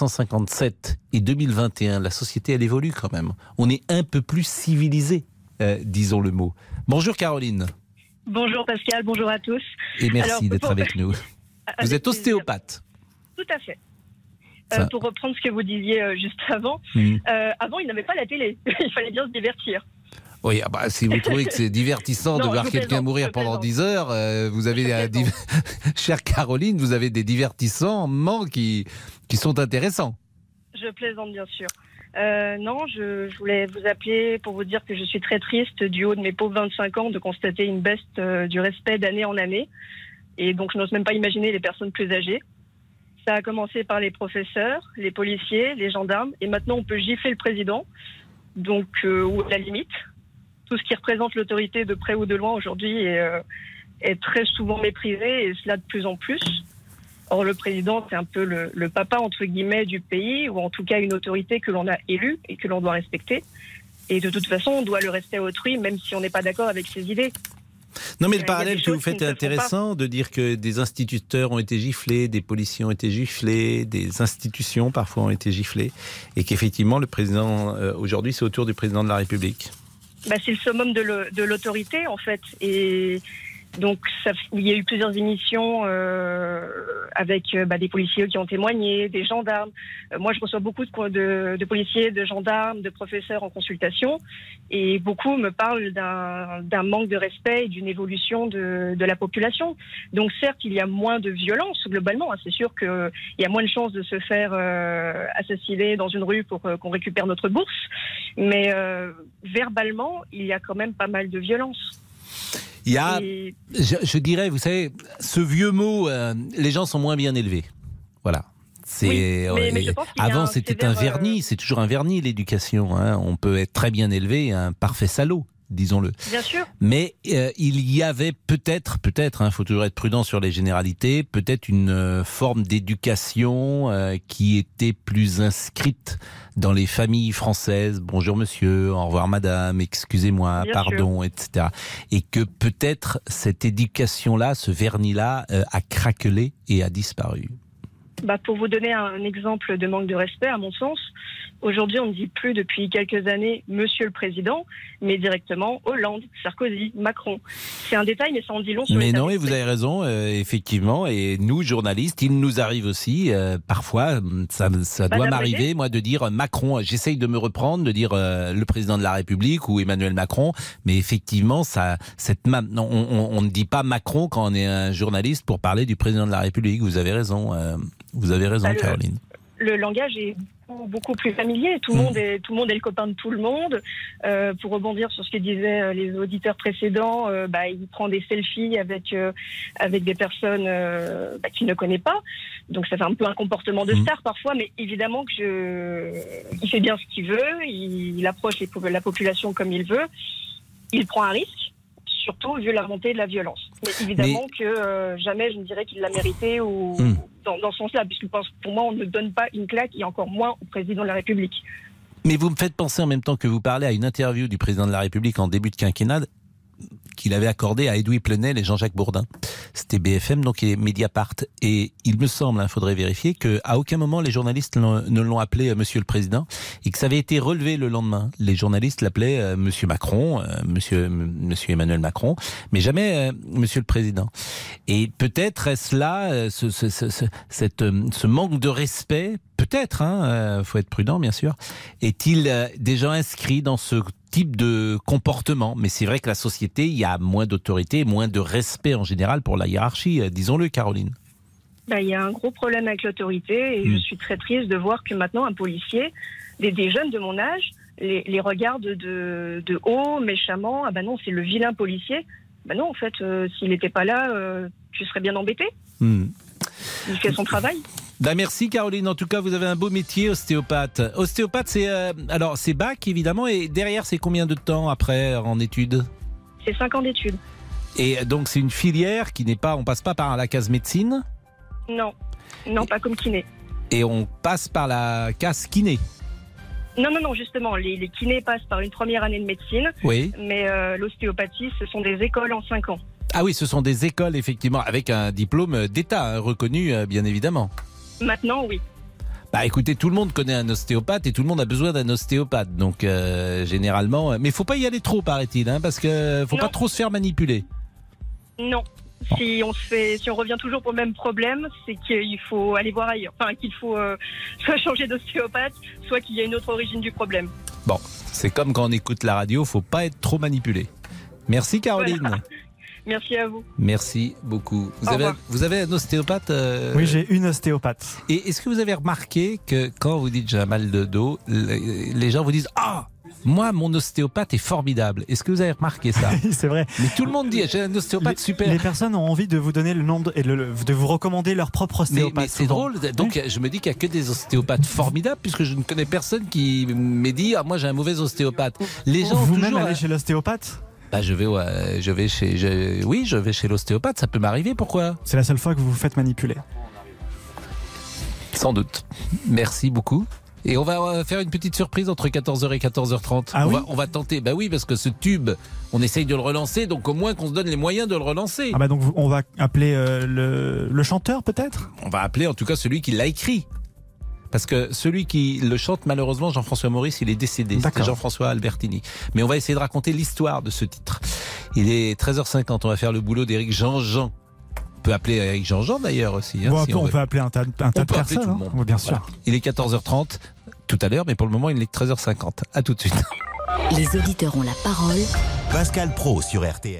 1757 et 2021, la société, elle évolue quand même. On est un peu plus civilisé, disons le mot. Bonjour Caroline. Bonjour Pascal, bonjour à tous. Et merci d'être avec nous. Vous êtes ostéopathe. Tout à fait. Pour reprendre ce que vous disiez juste avant, avant il n'avait pas la télé, il fallait bien se divertir. Oui, si vous trouvez que c'est divertissant de voir quelqu'un mourir pendant 10 heures, vous avez chère Caroline, vous avez des divertissements qui sont intéressants. Je plaisante bien sûr. Non, je voulais vous appeler pour vous dire que je suis très triste du haut de mes pauvres 25 ans de constater une baisse du respect d'année en année. Et donc je n'ose même pas imaginer les personnes plus âgées. Ça a commencé par les professeurs, les policiers, les gendarmes, et maintenant on peut gifler le président, donc ou à la limite. Tout ce qui représente l'autorité de près ou de loin aujourd'hui est très souvent méprisé, et cela de plus en plus. Or, le président, c'est un peu le papa, entre guillemets, du pays, ou en tout cas une autorité que l'on a élue et que l'on doit respecter. Et de toute façon, on doit le respect à autrui, même si on n'est pas d'accord avec ses idées. Non, mais le parallèle que vous faites est intéressant, de dire que des instituteurs ont été giflés, des policiers ont été giflés, des institutions parfois ont été giflées, et qu'effectivement, le président, aujourd'hui, c'est au tour du président de la République. C'est le summum de l'autorité, en fait. Et donc, il y a eu plusieurs émissions avec des policiers qui ont témoigné, des gendarmes. Moi, je reçois beaucoup de policiers, de gendarmes, de professeurs en consultation. Et beaucoup me parlent d'un manque de respect et d'une évolution de la population. Donc, certes, il y a moins de violence, globalement. C'est sûr qu'il y a moins de chances de se faire assassiner dans une rue pour qu'on récupère notre bourse. Mais verbalement, il y a quand même pas mal de violence. Il y a, je dirais, vous savez, ce vieux mot, les gens sont moins bien élevés. Voilà. C'est, mais je pense qu'il y a avant, un c'était sévère, un vernis, c'est toujours un vernis, l'éducation. Hein. On peut être très bien élevé, un parfait salaud, disons-le. Bien sûr. Mais il y avait peut-être, faut toujours être prudent sur les généralités, peut-être une forme d'éducation qui était plus inscrite dans les familles françaises. Bonjour monsieur, au revoir madame, excusez-moi, Bien pardon, sûr. etc. Et que peut-être cette éducation-là, ce vernis-là, a craquelé et a disparu. Pour vous donner un exemple de manque de respect, à mon sens, aujourd'hui, on ne dit plus depuis quelques années « Monsieur le Président », mais directement Hollande, Sarkozy, Macron. C'est un détail, mais ça en dit long sur Mais les non, et vous avez raison, effectivement. Et nous, journalistes, il nous arrive aussi, parfois, ça doit m'arriver, moi, de dire Macron. J'essaye de me reprendre, de dire le Président de la République ou Emmanuel Macron. Mais effectivement, on ne dit pas Macron quand on est un journaliste pour parler du Président de la République. Vous avez raison. Vous avez raison, Caroline. Le langage est beaucoup plus familier. Tout le monde est le copain de tout le monde. Pour rebondir sur ce que disaient les auditeurs précédents, il prend des selfies avec des personnes qu'il ne connaît pas. Donc ça fait un peu un comportement de star parfois, mais évidemment que il fait bien ce qu'il veut. Il approche la population comme il veut. Il prend un risque, surtout vu la montée de la violence. Mais évidemment que jamais je ne dirais qu'il l'a mérité ou dans ce sens-là, puisque pour moi, on ne donne pas une claque, et encore moins au président de la République. Mais vous me faites penser en même temps que vous parlez à une interview du président de la République en début de quinquennat qu'il avait accordé à Edoui Plenel et Jean-Jacques Bourdin. C'était BFM, donc il est Mediapart. Et il me semble, faudrait vérifier, qu'à aucun moment les journalistes ne l'ont appelé Monsieur le Président, et que ça avait été relevé le lendemain. Les journalistes l'appelaient Monsieur Macron, Monsieur Emmanuel Macron, mais jamais Monsieur le Président. Et peut-être est-ce là ce manque de respect, peut-être, faut être prudent bien sûr, est-il déjà inscrit dans ce type de comportement? Mais c'est vrai que la société, il y a moins d'autorité, moins de respect en général pour la hiérarchie, disons-le, Caroline. Il y a un gros problème avec l'autorité, et je suis très triste de voir que maintenant un policier, des jeunes de mon âge, les regarde de haut, méchamment. Ah non, c'est le vilain policier. Non, en fait, s'il n'était pas là, tu serais bien embêté. Il fait son travail. Merci Caroline, en tout cas vous avez un beau métier, ostéopathe. Ostéopathe, c'est bac évidemment, et derrière c'est combien de temps après en études? C'est 5 ans d'études. Et donc c'est une filière qui n'est pas, on passe pas par la case médecine? Non, pas comme kiné. Et on passe par la case kiné? Non, justement, les kinés passent par une première année de médecine, oui. Mais l'ostéopathie, ce sont des écoles en 5 ans. Ah oui, ce sont des écoles effectivement, avec un diplôme d'État reconnu bien évidemment. Maintenant, oui. Écoutez, tout le monde connaît un ostéopathe et tout le monde a besoin d'un ostéopathe. Donc, généralement... Mais il ne faut pas y aller trop, paraît-il, parce qu'il ne faut pas trop se faire manipuler. Non. Si on revient toujours pour le même problème, c'est qu'il faut aller voir ailleurs. Enfin, qu'il faut soit changer d'ostéopathe, soit qu'il y a une autre origine du problème. Bon, c'est comme quand on écoute la radio, il ne faut pas être trop manipulé. Merci Caroline. Voilà. Merci à vous. Merci beaucoup. Vous avez un ostéopathe Oui, j'ai une ostéopathe. Et est-ce que vous avez remarqué que quand vous dites j'ai un mal de dos, les gens vous disent « Ah, moi, mon ostéopathe est formidable ». Est-ce que vous avez remarqué ça? C'est vrai. Mais tout le monde dit « J'ai un ostéopathe super ». Les personnes ont envie de vous donner le nom et de vous recommander leur propre ostéopathe. Mais c'est drôle. Donc je me dis qu'il n'y a que des ostéopathes formidables, puisque je ne connais personne qui m'ait dit « Ah, moi j'ai un mauvais ostéopathe ». Les gens vous-même allez chez l'ostéopathe? Je vais chez l'ostéopathe, ça peut m'arriver, pourquoi? C'est la seule fois que vous vous faites manipuler. Sans doute. Merci beaucoup. Et on va faire une petite surprise entre 14h et 14h30. On va tenter. Oui, parce que ce tube, on essaye de le relancer, donc au moins qu'on se donne les moyens de le relancer. Donc on va appeler le chanteur peut-être? On va appeler en tout cas celui qui l'a écrit. Parce que celui qui le chante, malheureusement, Jean-François Maurice, il est décédé. C'était Jean-François Albertini. Mais on va essayer de raconter l'histoire de ce titre. Il est 13h50, on va faire le boulot d'Éric Jean-Jean. On peut appeler Éric Jean-Jean d'ailleurs aussi. On peut appeler un tas de personnes. Tout le monde. Oui, bien sûr. Voilà. Il est 14h30 tout à l'heure, mais pour le moment, il est 13h50. À tout de suite. Les auditeurs ont la parole. Pascal Praud sur RTL.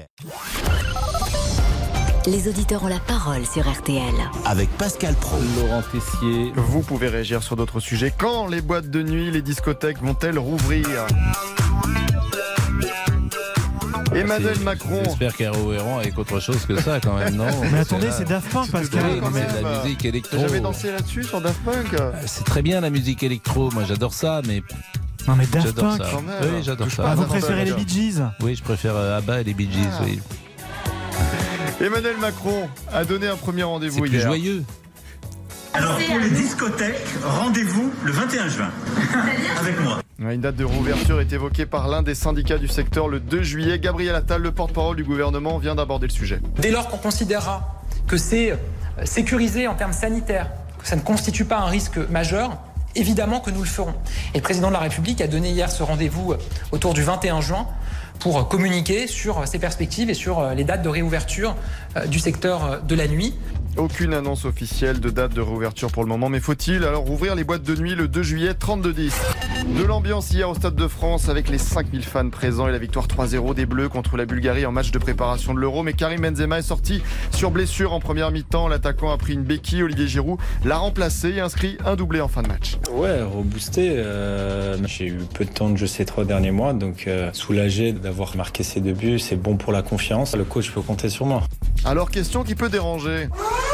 Les auditeurs ont la parole sur RTL. Avec Pascal Praud. Laurent Tessier. Vous pouvez réagir sur d'autres sujets. Quand les boîtes de nuit, les discothèques vont-elles rouvrir ? Emmanuel Macron. J'espère qu'elles rouvriront avec autre chose que ça quand même, non? Mais attendez, c'est Daft Punk, Pascal. Oui, c'est de la musique électro. T'as jamais dansé là-dessus sur Daft Punk? C'est très bien la musique électro, moi j'adore ça, mais... Non mais Daft J'adore Punk. ça. Oui, j'adore ça. Ah, vous préférez les Bee Gees? Oui, je préfère ABBA et les Bee Gees, oui. Emmanuel Macron a donné un premier rendez-vous hier. C'est plus joyeux. Alors pour les discothèques, rendez-vous le 21 juin. Avec moi. Une date de réouverture est évoquée par l'un des syndicats du secteur le 2 juillet. Gabriel Attal, le porte-parole du gouvernement, vient d'aborder le sujet. Dès lors qu'on considérera que c'est sécurisé en termes sanitaires, que ça ne constitue pas un risque majeur, évidemment que nous le ferons. Et le président de la République a donné hier ce rendez-vous autour du 21 juin pour communiquer sur ses perspectives et sur les dates de réouverture du secteur de la nuit. Aucune annonce officielle de date de réouverture pour le moment, mais faut-il alors rouvrir les boîtes de nuit le 2 juillet 32-10 ? De l'ambiance hier au Stade de France avec les 5000 fans présents et la victoire 3-0 des Bleus contre la Bulgarie en match de préparation de l'Euro. Mais Karim Benzema est sorti sur blessure en première mi-temps. L'attaquant a pris une béquille. Olivier Giroud l'a remplacé et inscrit un doublé en fin de match. Ouais, reboosté. J'ai eu peu de temps de jeu ces 3 derniers mois, donc soulagé d'avoir marqué ces 2 buts. C'est bon pour la confiance. Le coach peut compter sur moi. Alors, question qui peut déranger.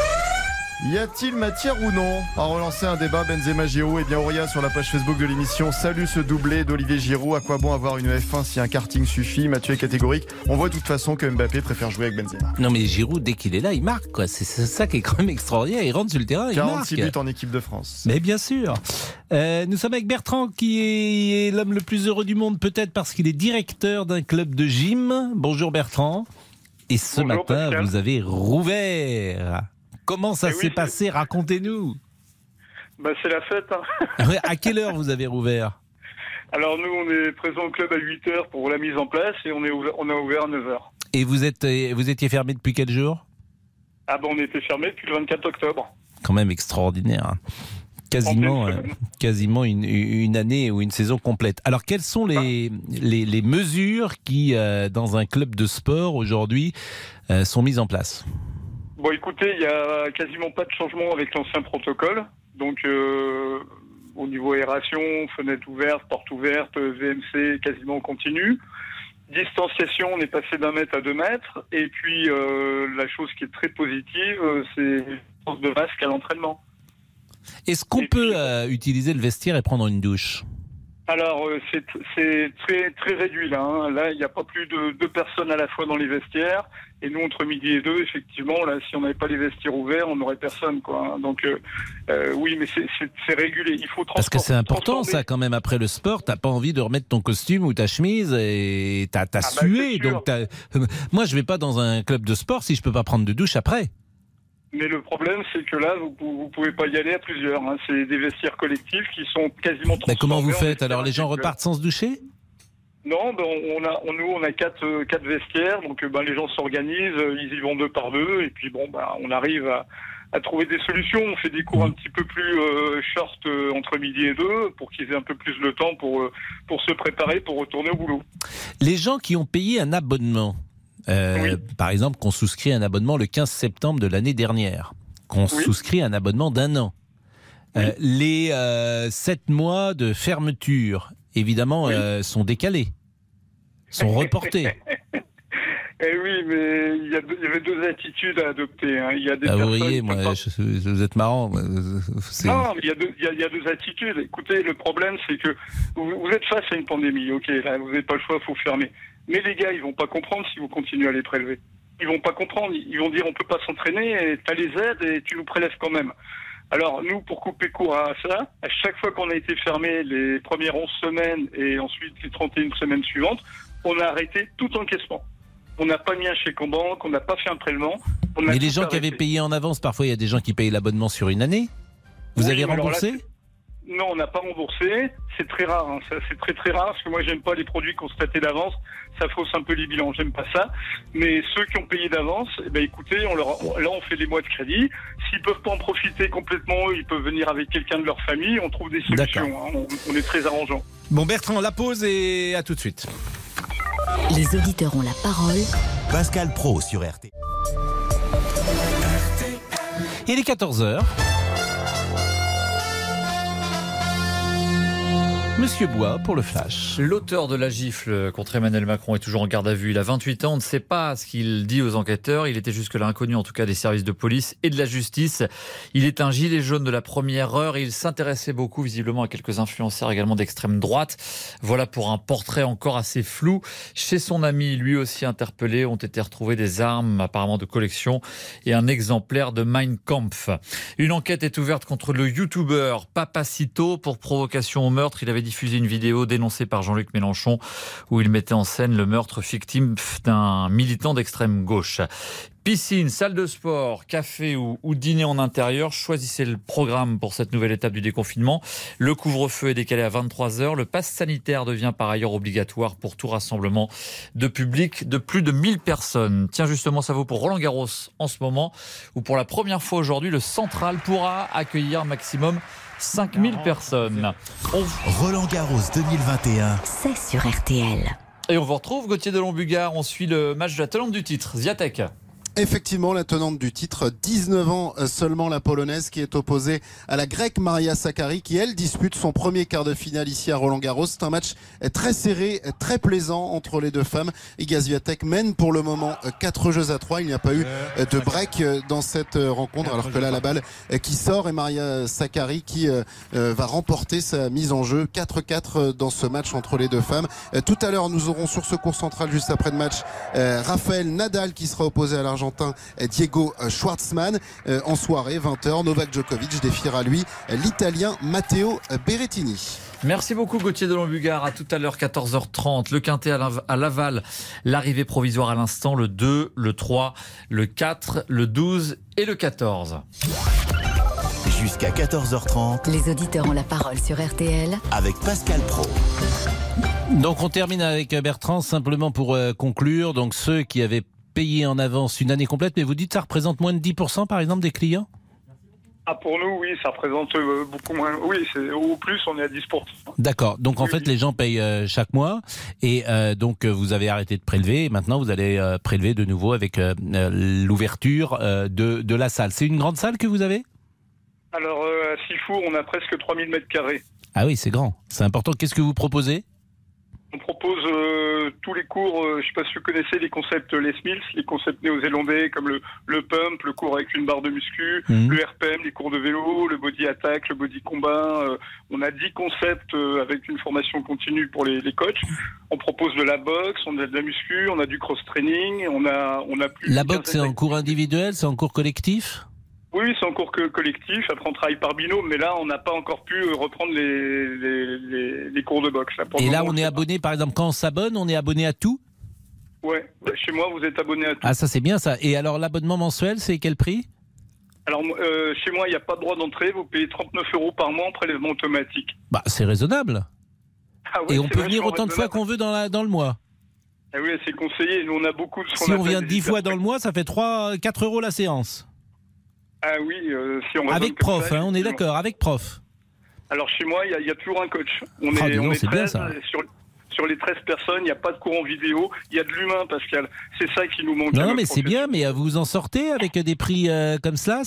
Y a-t-il matière ou non à relancer un débat Benzema-Giroud? Eh bien, Auria sur la page Facebook de l'émission salue ce doublé d'Olivier Giroud. À quoi bon avoir une F1 si un karting suffit? Mathieu est catégorique. On voit de toute façon que Mbappé préfère jouer avec Benzema. Non mais Giroud, dès qu'il est là, il marque, quoi. C'est ça qui est quand même extraordinaire. Il rentre sur le terrain, il marque. 46 buts en équipe de France. Mais bien sûr. Nous sommes avec Bertrand qui est l'homme le plus heureux du monde, peut-être parce qu'il est directeur d'un club de gym. Bonjour Bertrand. Et ce matin, Pascal, vous avez rouvert. Comment ça s'est passé? Racontez-nous. C'est la fête. Hein. À quelle heure vous avez rouvert? Alors nous, on est présent au club à 8h pour la mise en place et on a ouvert à 9h. Et vous étiez fermé depuis quel jour? On était fermé depuis le 24 octobre. Quand même extraordinaire. Quasiment une année ou une saison complète. Alors, quelles sont les mesures qui, dans un club de sport aujourd'hui, sont mises en place? Bon, écoutez, il n'y a quasiment pas de changement avec l'ancien protocole. Donc, au niveau aération, fenêtre ouverte, porte ouverte, VMC quasiment continu. Distanciation, on est passé d'1 mètre à 2 mètres. Et puis, la chose qui est très positive, c'est l'absence de masque à l'entraînement. Est-ce qu'on peut utiliser le vestiaire et prendre une douche? Alors, c'est très, très réduit là. Hein. Là, il n'y a pas plus de 2 personnes à la fois dans les vestiaires. Et nous, entre midi et 2, effectivement, là, si on n'avait pas les vestiaires ouverts, on n'aurait personne, quoi. Donc, oui, mais c'est régulé. Il faut parce que c'est important, ça, quand même. Après le sport, t'as pas envie de remettre ton costume ou ta chemise et t'as sué. Donc, moi, je vais pas dans un club de sport si je peux pas prendre de douche après. Mais le problème, c'est que là, vous pouvez pas y aller à plusieurs. Hein. C'est des vestiaires collectifs qui sont quasiment transformés. Mais comment vous faites? Alors, les gens repartent sans se doucher? Non, on a 4 vestiaires, donc les gens s'organisent, ils y vont 2 par 2, et puis on arrive à trouver des solutions. On fait des cours un petit peu plus short entre midi et 2 pour qu'ils aient un peu plus de temps pour se préparer pour retourner au boulot. Les gens qui ont payé un abonnement, par exemple, qu'on souscrit un abonnement le 15 septembre de l'année dernière, qu'on souscrit un abonnement d'1 an, les 7 mois de fermeture, évidemment, sont décalés, sont reportés. Eh oui, mais il y avait 2 attitudes à adopter. Hein. Il y a des vous riez, moi, vous êtes marrant. Non, mais il y a 2 attitudes. Écoutez, le problème, c'est que vous êtes face à une pandémie. Ok, là, vous n'avez pas le choix, il faut fermer. Mais les gars, ils vont pas comprendre si vous continuez à les prélever. Ils vont pas comprendre. Ils vont dire, on peut pas s'entraîner, et t'as les aides et tu nous prélèves quand même. Alors, nous, pour couper court à ça, à chaque fois qu'on a été fermé les premières 11 semaines et ensuite les 31 semaines suivantes, on a arrêté tout encaissement. On n'a pas mis un chèque en banque, on n'a pas fait un prélèvement. Mais les gens qui avaient payé en avance, parfois il y a des gens qui payent l'abonnement sur une année. Vous avez remboursé? Non, on n'a pas remboursé. C'est très rare. Hein. C'est très très rare parce que moi j'aime pas les produits constatés d'avance. Ça fausse un peu les bilans. J'aime pas ça. Mais ceux qui ont payé d'avance, écoutez, là on fait les mois de crédit. S'ils peuvent pas en profiter complètement, ils peuvent venir avec quelqu'un de leur famille. On trouve des solutions. Hein. On est très arrangeant. Bon Bertrand, la pause et à tout de suite. Les auditeurs ont la parole. Pascal Praud sur RTL. Il est 14h. Monsieur Bois pour le flash. L'auteur de la gifle contre Emmanuel Macron est toujours en garde à vue. Il a 28 ans. On ne sait pas ce qu'il dit aux enquêteurs. Il était jusque-là inconnu, en tout cas, des services de police et de la justice. Il est un gilet jaune de la première heure et il s'intéressait beaucoup, visiblement, à quelques influenceurs également d'extrême droite. Voilà pour un portrait encore assez flou. Chez son ami, lui aussi interpellé, ont été retrouvées des armes apparemment de collection et un exemplaire de Mein Kampf. Une enquête est ouverte contre le youtubeur Papacito pour provocation au meurtre. Il avait diffusé une vidéo dénoncée par Jean-Luc Mélenchon où il mettait en scène le meurtre fictif d'un militant d'extrême gauche. Piscine, salle de sport, café ou dîner en intérieur, choisissez le programme pour cette nouvelle étape du déconfinement. Le couvre-feu est décalé à 23h. Le pass sanitaire devient par ailleurs obligatoire pour tout rassemblement de public de plus de 1000 personnes. Tiens, justement, ça vaut pour Roland-Garros en ce moment, où pour la première fois aujourd'hui, le Central pourra accueillir un maximum 5000 personnes. Roland-Garros 2021. C'est sur RTL. Et on vous retrouve, Gauthier Delon-Bugard. On suit le match de la tenante du titre, Swiatek. Effectivement, la tenante du titre, 19 ans seulement, la Polonaise, qui est opposée à la Grecque Maria Sakkari, qui elle dispute son premier quart de finale ici à Roland-Garros. C'est un match très serré, très plaisant entre les deux femmes. Iga Swiatek mène pour le moment 4-3. Il n'y a pas eu de break dans cette rencontre, alors que là la balle qui sort et Maria Sakkari qui va remporter sa mise en jeu. 4-4 dans ce match entre les deux femmes. Tout à l'heure, nous aurons sur ce court central, juste après le match, Rafael Nadal qui sera opposé à l'Argentin Diego Schwartzmann. En soirée, 20h, Novak Djokovic défiera lui l'Italien Matteo Berrettini. Merci beaucoup Gauthier Delon-Bugard. À tout à l'heure, 14h30. Le Quintet à Laval. L'arrivée provisoire à l'instant, le 2, le 3, le 4, le 12 et le 14. Jusqu'à 14h30. Les auditeurs ont la parole sur RTL. Avec Pascal Praud. Donc on termine avec Bertrand, simplement pour conclure. Donc ceux qui avaient payé en avance une année complète, mais vous dites que ça représente moins de 10% par exemple des clients ? Ah, pour nous, oui, ça représente beaucoup moins. Oui, au plus, on est à 10%. D'accord. Donc en fait, les gens payent chaque mois et donc vous avez arrêté de prélever et maintenant vous allez prélever de nouveau avec l'ouverture de la salle. C'est une grande salle que vous avez ? Alors, à Sifour, on a presque 3000 mètres carrés. Ah oui, c'est grand. C'est important. Qu'est-ce que vous proposez ? On propose tous les cours, je ne sais pas si vous connaissez les concepts Les Mills, les concepts néo-zélandais comme le pump, le cours avec une barre de muscu, le RPM, les cours de vélo, le body attack, le body combat. On a 10 concepts avec une formation continue pour les coachs. On propose de la boxe, on a de la muscu, on a du cross-training, on a plus... La boxe, c'est en cours individuel, c'est en cours collectif ? Oui, c'est en cours collectif. Après, on travaille par binôme, mais là, on n'a pas encore pu reprendre les cours de boxe. Là, et là, on est abonné, par exemple, quand on s'abonne, on est abonné à tout ? Ouais, chez moi, vous êtes abonné à tout. Ah, ça, c'est bien, ça. Et alors, l'abonnement mensuel, c'est quel prix ? Alors, chez moi, il n'y a pas de droit d'entrée. Vous payez 39 € par mois en prélèvement automatique. Bah, c'est raisonnable. Ah ouais, et on peut venir autant de fois qu'on veut dans le mois. Ah oui, c'est conseillé. Nous, on a beaucoup de... Si on vient 10 fois dans le mois, ça fait 4 € la séance. Ah oui, si on avec prof, ça, on est d'accord, avec prof. Alors chez moi, il y a toujours un coach. On est 13, bien, ça. Sur les 13 personnes, il n'y a pas de cours en vidéo, il y a de l'humain, Pascal. C'est ça qui nous manque. Non, mais c'est bien, mais vous en sortez avec des prix comme ça,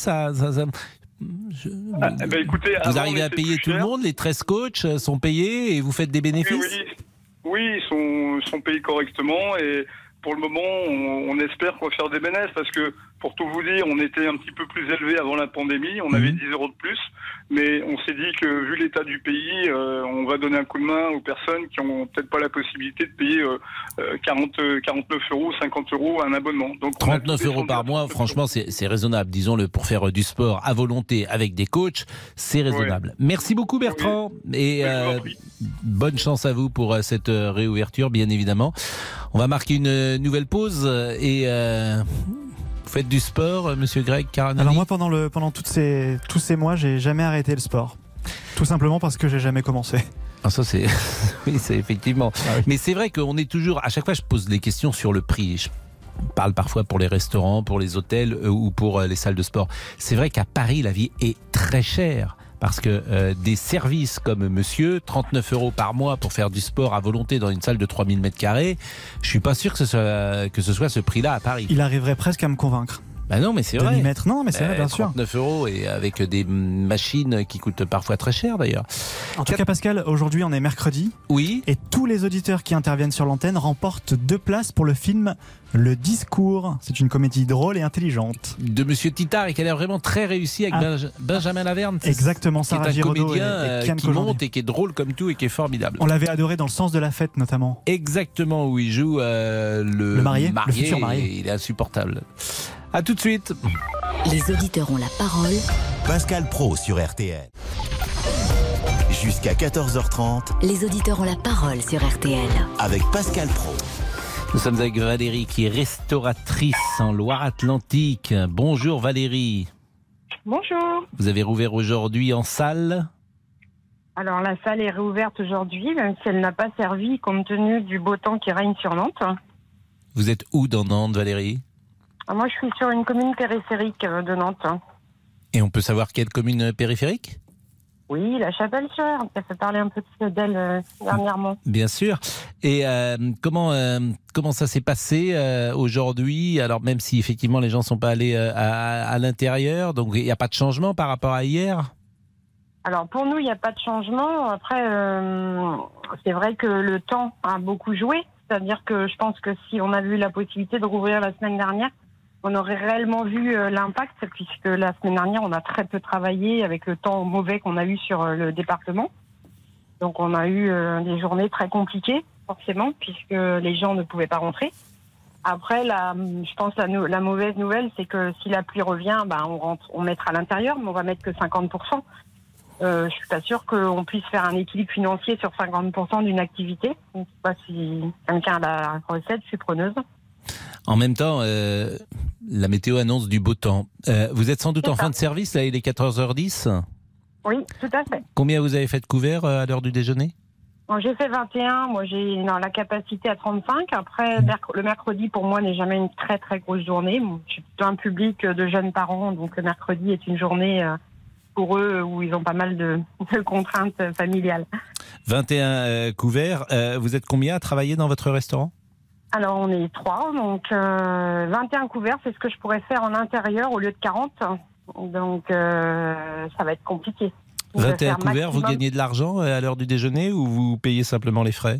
écoutez, vous arrivez à payer tout le monde, les 13 coachs sont payés et vous faites des bénéfices ? Oui, ils sont payés correctement et pour le moment, on espère qu'on va faire des bénéfices parce que, pour tout vous dire, on était un petit peu plus élevé avant la pandémie, on avait 10 € de plus, mais on s'est dit que, vu l'état du pays, on va donner un coup de main aux personnes qui n'ont peut-être pas la possibilité de payer 49 €, 50 € un abonnement. Donc, 39 € par mois, franchement, c'est raisonnable, disons-le, pour faire du sport à volonté avec des coachs, c'est raisonnable. Ouais. Merci beaucoup Bertrand, et bonne chance à vous pour cette réouverture, bien évidemment. On va marquer une nouvelle pause et vous faites du sport, monsieur Greg Caranelli ? Alors moi, pendant tous ces mois, j'ai jamais arrêté le sport. Tout simplement parce que j'ai jamais commencé. Ah, ça c'est... oui, c'est effectivement... Ah, oui. Mais c'est vrai qu'on est toujours... À chaque fois, je pose des questions sur le prix. Je parle parfois pour les restaurants, pour les hôtels ou pour les salles de sport. C'est vrai qu'à Paris, la vie est très chère. Parce que des services comme monsieur, 39 € par mois pour faire du sport à volonté dans une salle de 3000 m², je suis pas sûr que ce soit ce prix-là à Paris. Il arriverait presque à me convaincre. Bah non, mais c'est vrai. Demi-mètre, non, mais c'est vrai, bien sûr. 39 € et avec des machines qui coûtent parfois très cher d'ailleurs. En tout cas, Pascal, aujourd'hui on est mercredi. Oui. Et tous les auditeurs qui interviennent sur l'antenne remportent 2 places pour le film Le Discours. C'est une comédie drôle et intelligente. De Monsieur Titard et qui a l'air vraiment très réussi avec Benjamin Laverne. Exactement, Sarah qui est un Giraudot comédien et Kian qui Kojandi. monte et qui est drôle comme tout et qui est formidable. On l'avait adoré dans Le Sens de la Fête notamment. Exactement, où il joue le marié, le futur marié. Et il est insupportable. À tout de suite. Les auditeurs ont la parole. Pascal Praud sur RTL. Jusqu'à 14h30. Les auditeurs ont la parole sur RTL. Avec Pascal Praud. Nous sommes avec Valérie qui est restauratrice en Loire-Atlantique. Bonjour Valérie. Bonjour. Vous avez rouvert aujourd'hui en salle ? Alors la salle est réouverte aujourd'hui, même si elle n'a pas servi compte tenu du beau temps qui règne sur Nantes. Vous êtes où dans Nantes, Valérie ? Moi, je suis sur une commune périphérique de Nantes. Et on peut savoir quelle commune périphérique ? Oui, la Chapelle-sur-Erne. Ça fait parler un peu d'elle dernièrement. Bien sûr. Et comment ça s'est passé aujourd'hui ? Alors même si effectivement les gens ne sont pas allés à l'intérieur, donc il n'y a pas de changement par rapport à hier ? Alors pour nous, il n'y a pas de changement. Après, c'est vrai que le temps a beaucoup joué. C'est-à-dire que je pense que si on avait eu la possibilité de rouvrir la semaine dernière, on aurait réellement vu l'impact, puisque la semaine dernière, on a très peu travaillé avec le temps mauvais qu'on a eu sur le département. Donc on a eu des journées très compliquées, forcément, puisque les gens ne pouvaient pas rentrer. Après, je pense que la mauvaise nouvelle, c'est que si la pluie revient, on mettra à l'intérieur, mais on va mettre que 50%. Je suis pas sûre qu'on puisse faire un équilibre financier sur 50% d'une activité. Je ne sais pas si quelqu'un a la recette, je suis preneuse. En même temps, la météo annonce du beau temps. Vous êtes sans doute en fin de service, là il est 14h10 ? Oui, tout à fait. Combien vous avez fait de couverts à l'heure du déjeuner ? J'ai fait 21, moi j'ai la capacité à 35. Après, le mercredi pour moi n'est jamais une très très grosse journée. Je suis plutôt un public de jeunes parents, donc le mercredi est une journée pour eux où ils ont pas mal de contraintes familiales. 21 couverts, vous êtes combien à travailler dans votre restaurant ? Alors on est 3, donc 21 couverts, c'est ce que je pourrais faire en intérieur au lieu de 40. Donc ça va être compliqué. 21 couverts, vous gagnez de l'argent à l'heure du déjeuner ou vous payez simplement les frais ?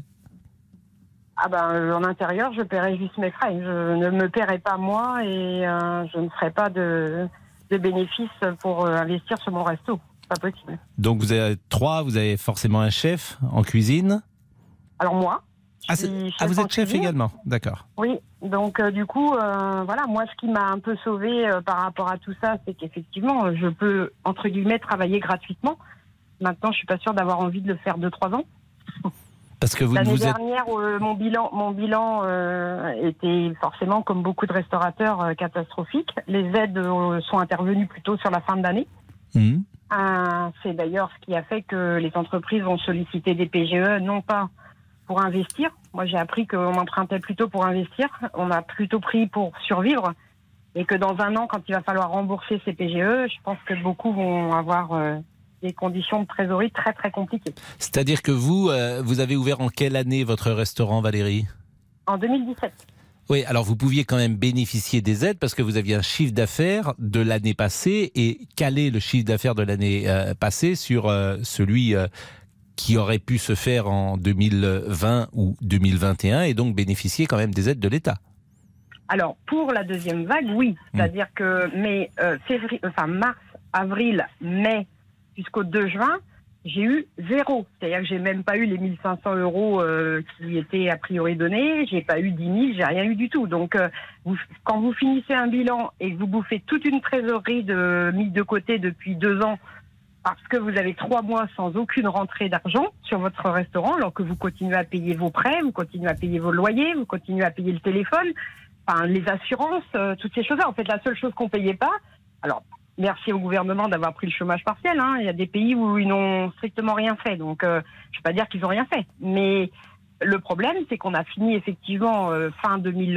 En intérieur, je paierai juste mes frais. Je ne me paierai pas moi et je ne ferai pas de bénéfices pour investir sur mon resto. C'est pas possible. Donc vous êtes 3, vous avez forcément un chef en cuisine ? Alors moi. Vous êtes chef également, d'accord. Oui, donc du coup, moi ce qui m'a un peu sauvée par rapport à tout ça, c'est qu'effectivement, je peux, entre guillemets, travailler gratuitement. Maintenant, je suis pas sûre d'avoir envie de le faire 2-3 ans. Parce que L'année dernière, mon bilan était forcément, comme beaucoup de restaurateurs, catastrophique. Les aides sont intervenues plutôt sur la fin de l'année. C'est d'ailleurs ce qui a fait que les entreprises vont solliciter des PGE, non pas pour investir. Moi, j'ai appris qu'on empruntait plutôt pour investir. On a plutôt pris pour survivre. Et que dans un an, quand il va falloir rembourser ces PGE, je pense que beaucoup vont avoir des conditions de trésorerie très, très compliquées. C'est-à-dire que vous avez ouvert en quelle année votre restaurant, Valérie ? En 2017. Oui, alors vous pouviez quand même bénéficier des aides parce que vous aviez un chiffre d'affaires de l'année passée et caler le chiffre d'affaires de l'année passée sur celui qui aurait pu se faire en 2020 ou 2021 et donc bénéficier quand même des aides de l'État. Alors, pour la deuxième vague, oui. C'est-à-dire que mars, avril, mai, jusqu'au 2 juin, j'ai eu 0. C'est-à-dire que j'ai même pas eu les 1 500 € qui étaient a priori donnés. J'ai pas eu 10 000, j'ai rien eu du tout. Donc, quand vous finissez un bilan et que vous bouffez toute une trésorerie mise de côté depuis 2 ans, parce que vous avez 3 mois sans aucune rentrée d'argent sur votre restaurant, alors que vous continuez à payer vos prêts, vous continuez à payer vos loyers, vous continuez à payer le téléphone, les assurances, toutes ces choses-là. En fait, la seule chose qu'on payait pas, alors merci au gouvernement d'avoir pris le chômage partiel, il y a des pays où ils n'ont strictement rien fait, donc je ne vais pas dire qu'ils n'ont rien fait. Mais le problème, c'est qu'on a fini effectivement fin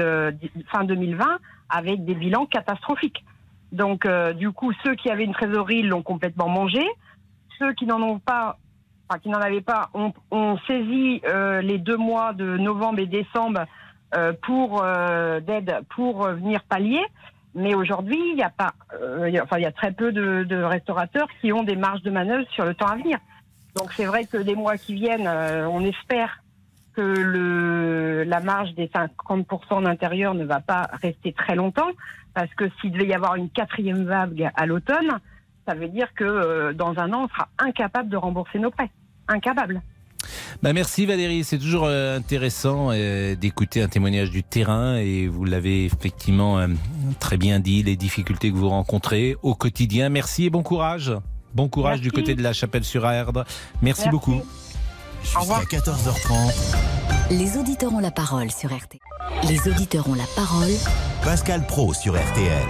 2020 avec des bilans catastrophiques. Donc, du coup, ceux qui avaient une trésorerie l'ont complètement mangé. Ceux qui n'en avaient pas, ont saisi les 2 mois de novembre et décembre d'aide pour venir pallier. Mais aujourd'hui, il y a pas, il y a très peu de restaurateurs qui ont des marges de manœuvre sur le temps à venir. Donc c'est vrai que les mois qui viennent, on espère que la marge des 50% d'intérieur ne va pas rester très longtemps, parce que s'il devait y avoir une 4e vague à l'automne, ça veut dire que dans un an, on sera incapable de rembourser nos prêts. Incapable. Merci Valérie, c'est toujours intéressant d'écouter un témoignage du terrain et vous l'avez effectivement très bien dit, les difficultés que vous rencontrez au quotidien. Merci et bon courage. Bon courage du côté de la Chapelle-sur-Erdre. Merci beaucoup. Jusqu'à 14h30. Les auditeurs ont la parole sur RTL. Les auditeurs ont la parole. Pascal Praud sur RTL.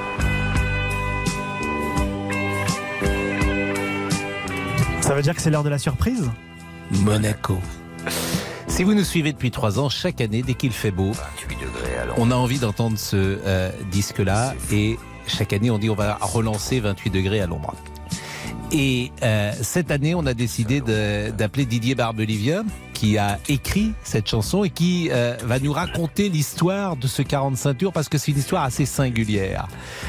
Ça veut dire que c'est l'heure de la surprise ? Monaco. Si vous nous suivez depuis 3 ans, chaque année, dès qu'il fait beau, on a envie d'entendre ce disque-là. Et chaque année, on dit on va relancer 28 degrés à l'ombre. Et cette année, on a décidé d'appeler Didier Barbelivien, qui a écrit cette chanson et qui va nous raconter l'histoire de ce 45 tours, parce que c'est une histoire assez singulière.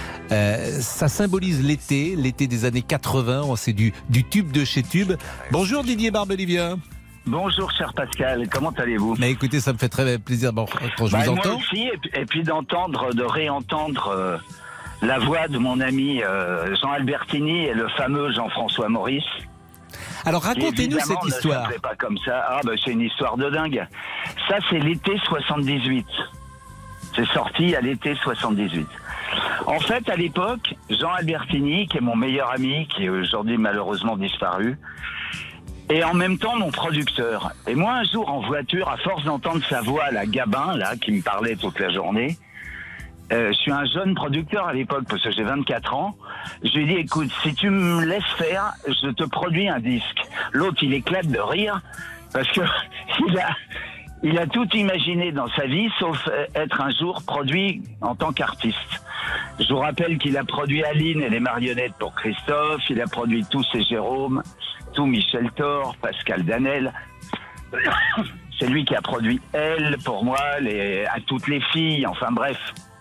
Ça symbolise l'été des années 80, c'est du tube de chez Tube. Bonjour Didier Barbelivien. Bonjour cher Pascal, comment allez-vous ? Mais écoutez, ça me fait très plaisir quand je vous entends. Moi aussi, et puis de réentendre la voix de mon ami Jean Albertini et le fameux Jean-François Maurice. Alors racontez-nous cette histoire. Ne pas comme ça. C'est une histoire de dingue. Ça c'est l'été 78. C'est sorti à l'été 78. En fait, à l'époque, Jean Albertini, qui est mon meilleur ami, qui est aujourd'hui malheureusement disparu, et en même temps mon producteur. Et moi, un jour en voiture, à force d'entendre sa voix, la Gabin, là, qui me parlait toute la journée, je suis un jeune producteur à l'époque, parce que j'ai 24 ans, je lui ai dit, écoute, si tu me laisses faire, je te produis un disque. L'autre, il éclate de rire, parce que il a tout imaginé dans sa vie, sauf être un jour produit en tant qu'artiste. Je vous rappelle qu'il a produit Aline et les marionnettes pour Christophe, il a produit Tous et Jérôme, tout Michel Thor, Pascal Danel. C'est lui qui a produit Elle pour moi, à toutes les filles, enfin bref.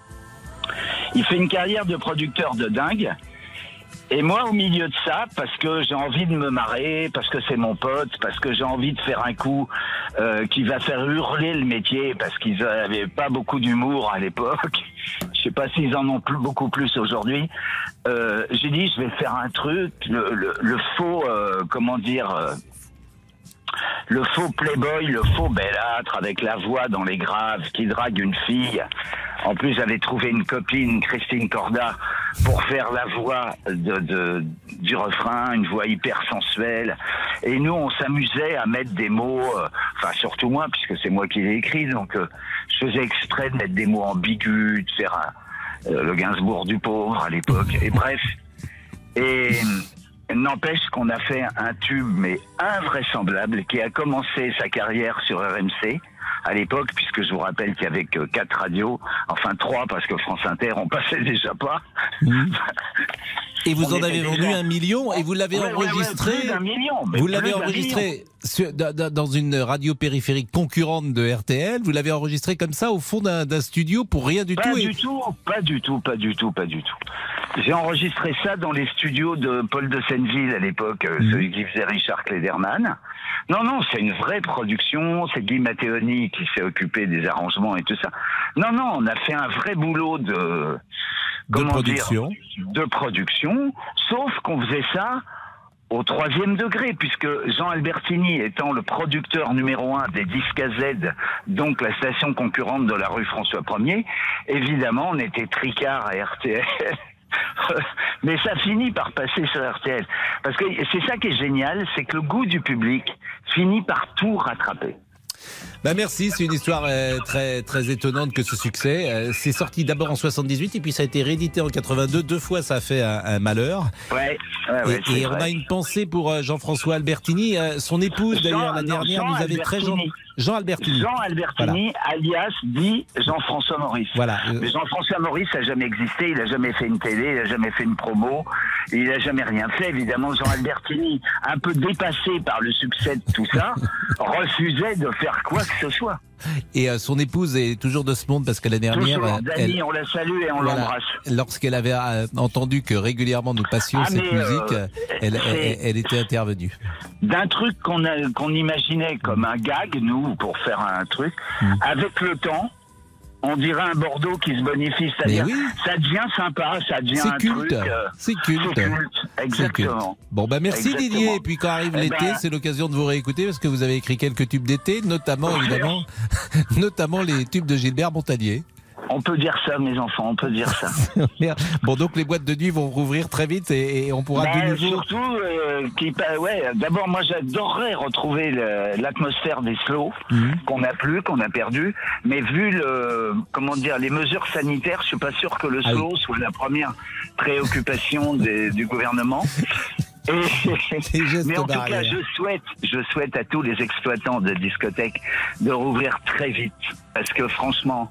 Il fait une carrière de producteur de dingue. Et moi, au milieu de ça, parce que j'ai envie de me marrer, parce que c'est mon pote, parce que j'ai envie de faire un coup qui va faire hurler le métier, parce qu'ils n'avaient pas beaucoup d'humour à l'époque. Je sais pas s'ils en ont beaucoup plus aujourd'hui. J'ai dit, je vais faire un truc, le faux, le faux playboy, le faux belâtre, avec la voix dans les graves, qui drague une fille. En plus, j'avais trouvé une copine, Christine Corda, pour faire la voix du refrain, une voix hyper sensuelle. Et nous, on s'amusait à mettre des mots, enfin surtout moi, puisque c'est moi qui l'ai écrit, donc je faisais exprès de mettre des mots ambigus, de faire le Gainsbourg du pauvre à l'époque. Et bref, et n'empêche qu'on a fait un tube, mais invraisemblable, qui a commencé sa carrière sur RMC, à l'époque, puisque je vous rappelle qu'il y avait que 4 radios, enfin 3 parce que France Inter on passait déjà pas. Et vous en avez vendu 1 million et vous l'avez enregistré. Vous l'avez enregistré dans une radio périphérique concurrente de RTL. Vous l'avez enregistré comme ça au fond d'un studio pour rien du tout. Pas du tout. J'ai enregistré ça dans les studios de Paul de Senneville à l'époque, celui qui faisait Richard Klederman. Non, c'est une vraie production. C'est Guy Matteoni qui s'est occupé des arrangements et tout ça. Non, on a fait un vrai boulot de production, sauf qu'on faisait ça au 3e degré, puisque Jean Albertini étant le producteur numéro 1 des disques AZ, donc la station concurrente de la rue François 1er, évidemment, on était tricard à RTL. Mais ça finit par passer sur RTL. Parce que c'est ça qui est génial, c'est que le goût du public finit par tout rattraper. Merci, c'est une histoire très, très étonnante que ce succès. C'est sorti d'abord en 78 et puis ça a été réédité en 82. 2 fois ça a fait un malheur. Et on a une pensée pour Jean-François Albertini. Son épouse d'ailleurs, la dernière, nous avait très Jean Albertini. Jean Albertini, voilà. Alias dit Jean-François Maurice. Voilà. Mais Jean-François Maurice n'a jamais existé, il n'a jamais fait une télé, il n'a jamais fait une promo, il n'a jamais rien fait. Évidemment, Jean Albertini, un peu dépassé par le succès de tout ça, refusait de faire quoi que ce soit. Et son épouse est toujours de ce monde parce que l'année dernière, Dani, on la salue et on l'embrasse. Lorsqu'elle avait entendu que régulièrement nous passions cette musique, elle était intervenue. D'un truc qu'on imaginait comme un gag, nous, pour faire un truc, avec le temps, on dirait un Bordeaux qui se bonifie, c'est-à-dire ça devient sympa, ça devient un culte. truc... C'est culte. Exactement. Bon, merci Exactement. Didier. Et puis quand arrive l'été, c'est l'occasion de vous réécouter parce que vous avez écrit quelques tubes d'été, notamment évidemment, notamment les tubes de Gilbert Montagnier. On peut dire ça, mes enfants, on peut dire ça. Bon, donc les boîtes de nuit vont rouvrir très vite et on pourra de nouveau... Surtout, d'abord, moi j'adorerais retrouver l'atmosphère des slows qu'on n'a plus, qu'on a perdu, mais vu les mesures sanitaires, je suis pas sûr que le slow soit la première préoccupation du gouvernement. Mais en tout cas, je souhaite à tous les exploitants de discothèques de rouvrir très vite, parce que franchement...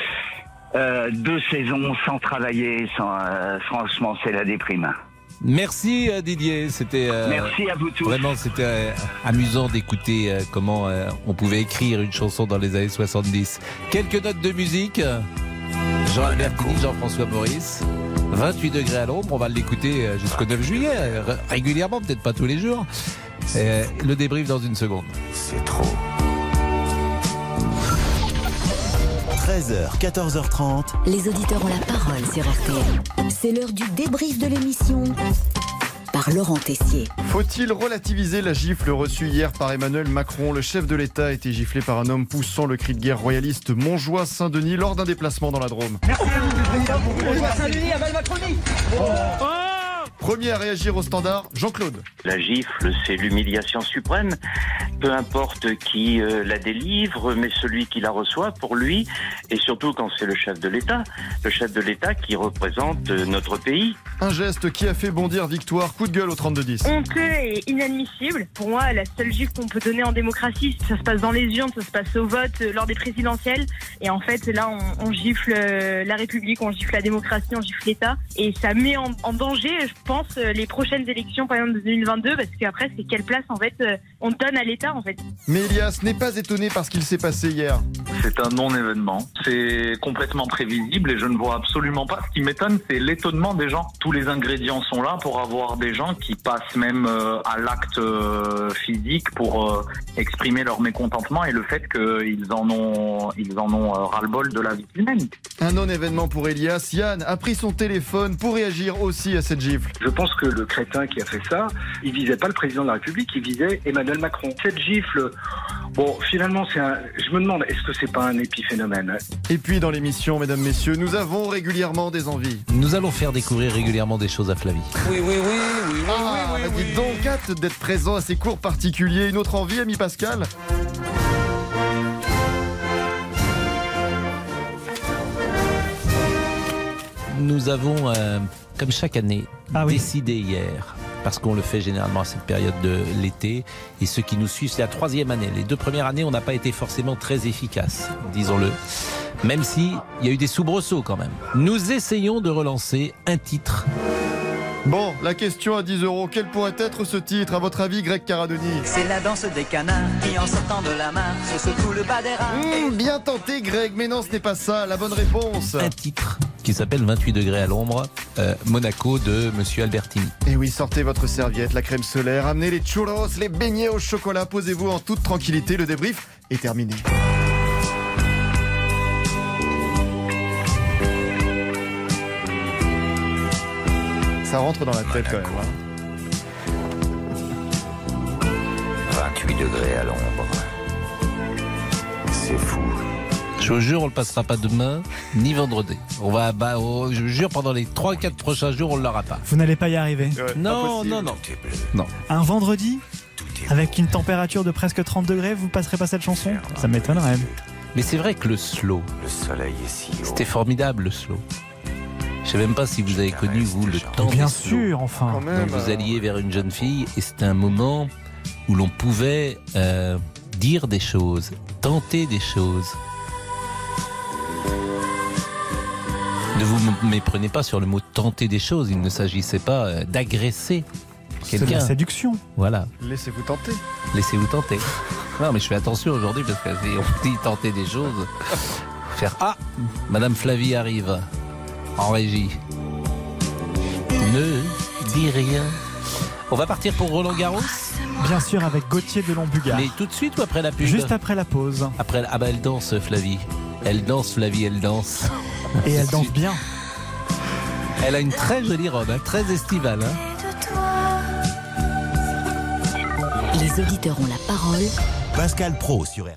2 saisons sans travailler, franchement, c'est la déprime. Merci Didier, c'était merci à vous tous. Vraiment, c'était amusant d'écouter comment on pouvait écrire une chanson dans les années 70. Quelques notes de musique. Jean-Albert Pini, Jean-François Maurice. 28 degrés à l'ombre, on va l'écouter jusqu'au 9 juillet, régulièrement, peut-être pas tous les jours. Le débrief dans une seconde. C'est trop. 13h, 14h30. Les auditeurs ont la parole sur RTL. C'est l'heure du débrief de l'émission par Laurent Tessier. Faut-il relativiser la gifle reçue hier par Emmanuel Macron? Le chef de l'État a été giflé par un homme poussant le cri de guerre royaliste Montjoie-Saint-Denis lors d'un déplacement dans la Drôme. Merci à vous, président. Montjoie-Saint-Denis à Macronie. Premier à réagir au standard, Jean-Claude. La gifle, c'est l'humiliation suprême. Peu importe qui la délivre, mais celui qui la reçoit pour lui, et surtout quand c'est le chef de l'État qui représente notre pays. Un geste qui a fait bondir Victoire, coup de gueule au 32-10. Honteux et inadmissible. Pour moi, la seule gifle qu'on peut donner en démocratie, ça se passe dans les urnes, ça se passe au vote, lors des présidentielles. Et en fait, là, on gifle la République, on gifle la démocratie, on gifle l'État. Et ça met en danger, je pense, les prochaines élections, par exemple de 2022, parce qu'après, c'est quelle place, en fait, on donne à l'État, en fait. Mais Elias n'est pas étonné par ce qu'il s'est passé hier. C'est un non-événement. C'est complètement prévisible et je ne vois absolument pas. Ce qui m'étonne, c'est l'étonnement des gens. Tous les ingrédients sont là pour avoir des gens qui passent même à l'acte physique pour exprimer leur mécontentement et le fait qu'ils en ont ras-le-bol de la vie humaine. Un non-événement pour Elias. Yann a pris son téléphone pour réagir aussi à cette gifle. Je pense que le crétin qui a fait ça, il visait pas le président de la République, il visait Emmanuel Macron. Cette gifle, bon, finalement, je me demande, est-ce que c'est pas un épiphénomène? Et puis dans l'émission, mesdames, messieurs, nous avons régulièrement des envies. Nous allons faire découvrir régulièrement des choses à Flavie. Oui. Dites donc, hâte d'être présent à ces cours particuliers. Une autre envie, ami Pascal? Nous avons, comme chaque année, décidé hier, parce qu'on le fait généralement à cette période de l'été, et ceux qui nous suivent, c'est la 3e année. Les 2 premières années, on n'a pas été forcément très efficaces, disons-le, même s'il y a eu des soubresauts quand même. Nous essayons de relancer un titre. Bon, la question à 10 €, quel pourrait être ce titre, à votre avis, Greg Caradoni? C'est la danse des canards qui, en sortant de la mare, se secouent le bas des reins. Bien tenté, Greg, mais non, ce n'est pas ça. La bonne réponse. Un titre qui s'appelle 28 degrés à l'ombre, Monaco de Monsieur Albertini. Et oui, sortez votre serviette, la crème solaire, amenez les churros, les beignets au chocolat, posez-vous en toute tranquillité. Le débrief est terminé. Ça rentre dans la tête quand même. 28 degrés à l'ombre. C'est fou. Je vous jure, on ne le passera pas demain, ni vendredi. Je vous jure, pendant les 3-4 prochains jours, on ne l'aura pas. Vous n'allez pas y arriver. Non. Un vendredi, avec une température de presque 30 degrés, vous passerez pas cette chanson? Ça m'étonnerait. Mais c'est vrai que le slow, le soleil est si haut. C'était formidable, le slow. Je ne sais même pas si vous avez connu, vous, le temps bien des slows. sûr, enfin. Donc vous alliez vers une jeune fille et c'était un moment où l'on pouvait dire des choses, tenter des choses. Ne vous méprenez pas sur le mot tenter des choses. Il ne s'agissait pas d'agresser quelqu'un. C'est de la séduction. Voilà. Laissez-vous tenter. Laissez-vous tenter. Non, mais je fais attention aujourd'hui parce que si on dit tenter des choses, faire Madame Flavie arrive en régie. Ne dis rien. On va partir pour Roland Garros. Bien sûr, avec Gauthier Delon-Bugard. Mais tout de suite ou après la pub? Juste après la pause. Après, elle danse, Flavie. Elle danse, Flavie, elle danse. Et elle danse bien. Elle a une très jolie robe, très estivale. Les auditeurs ont la parole. Pascal Praud sur RTL.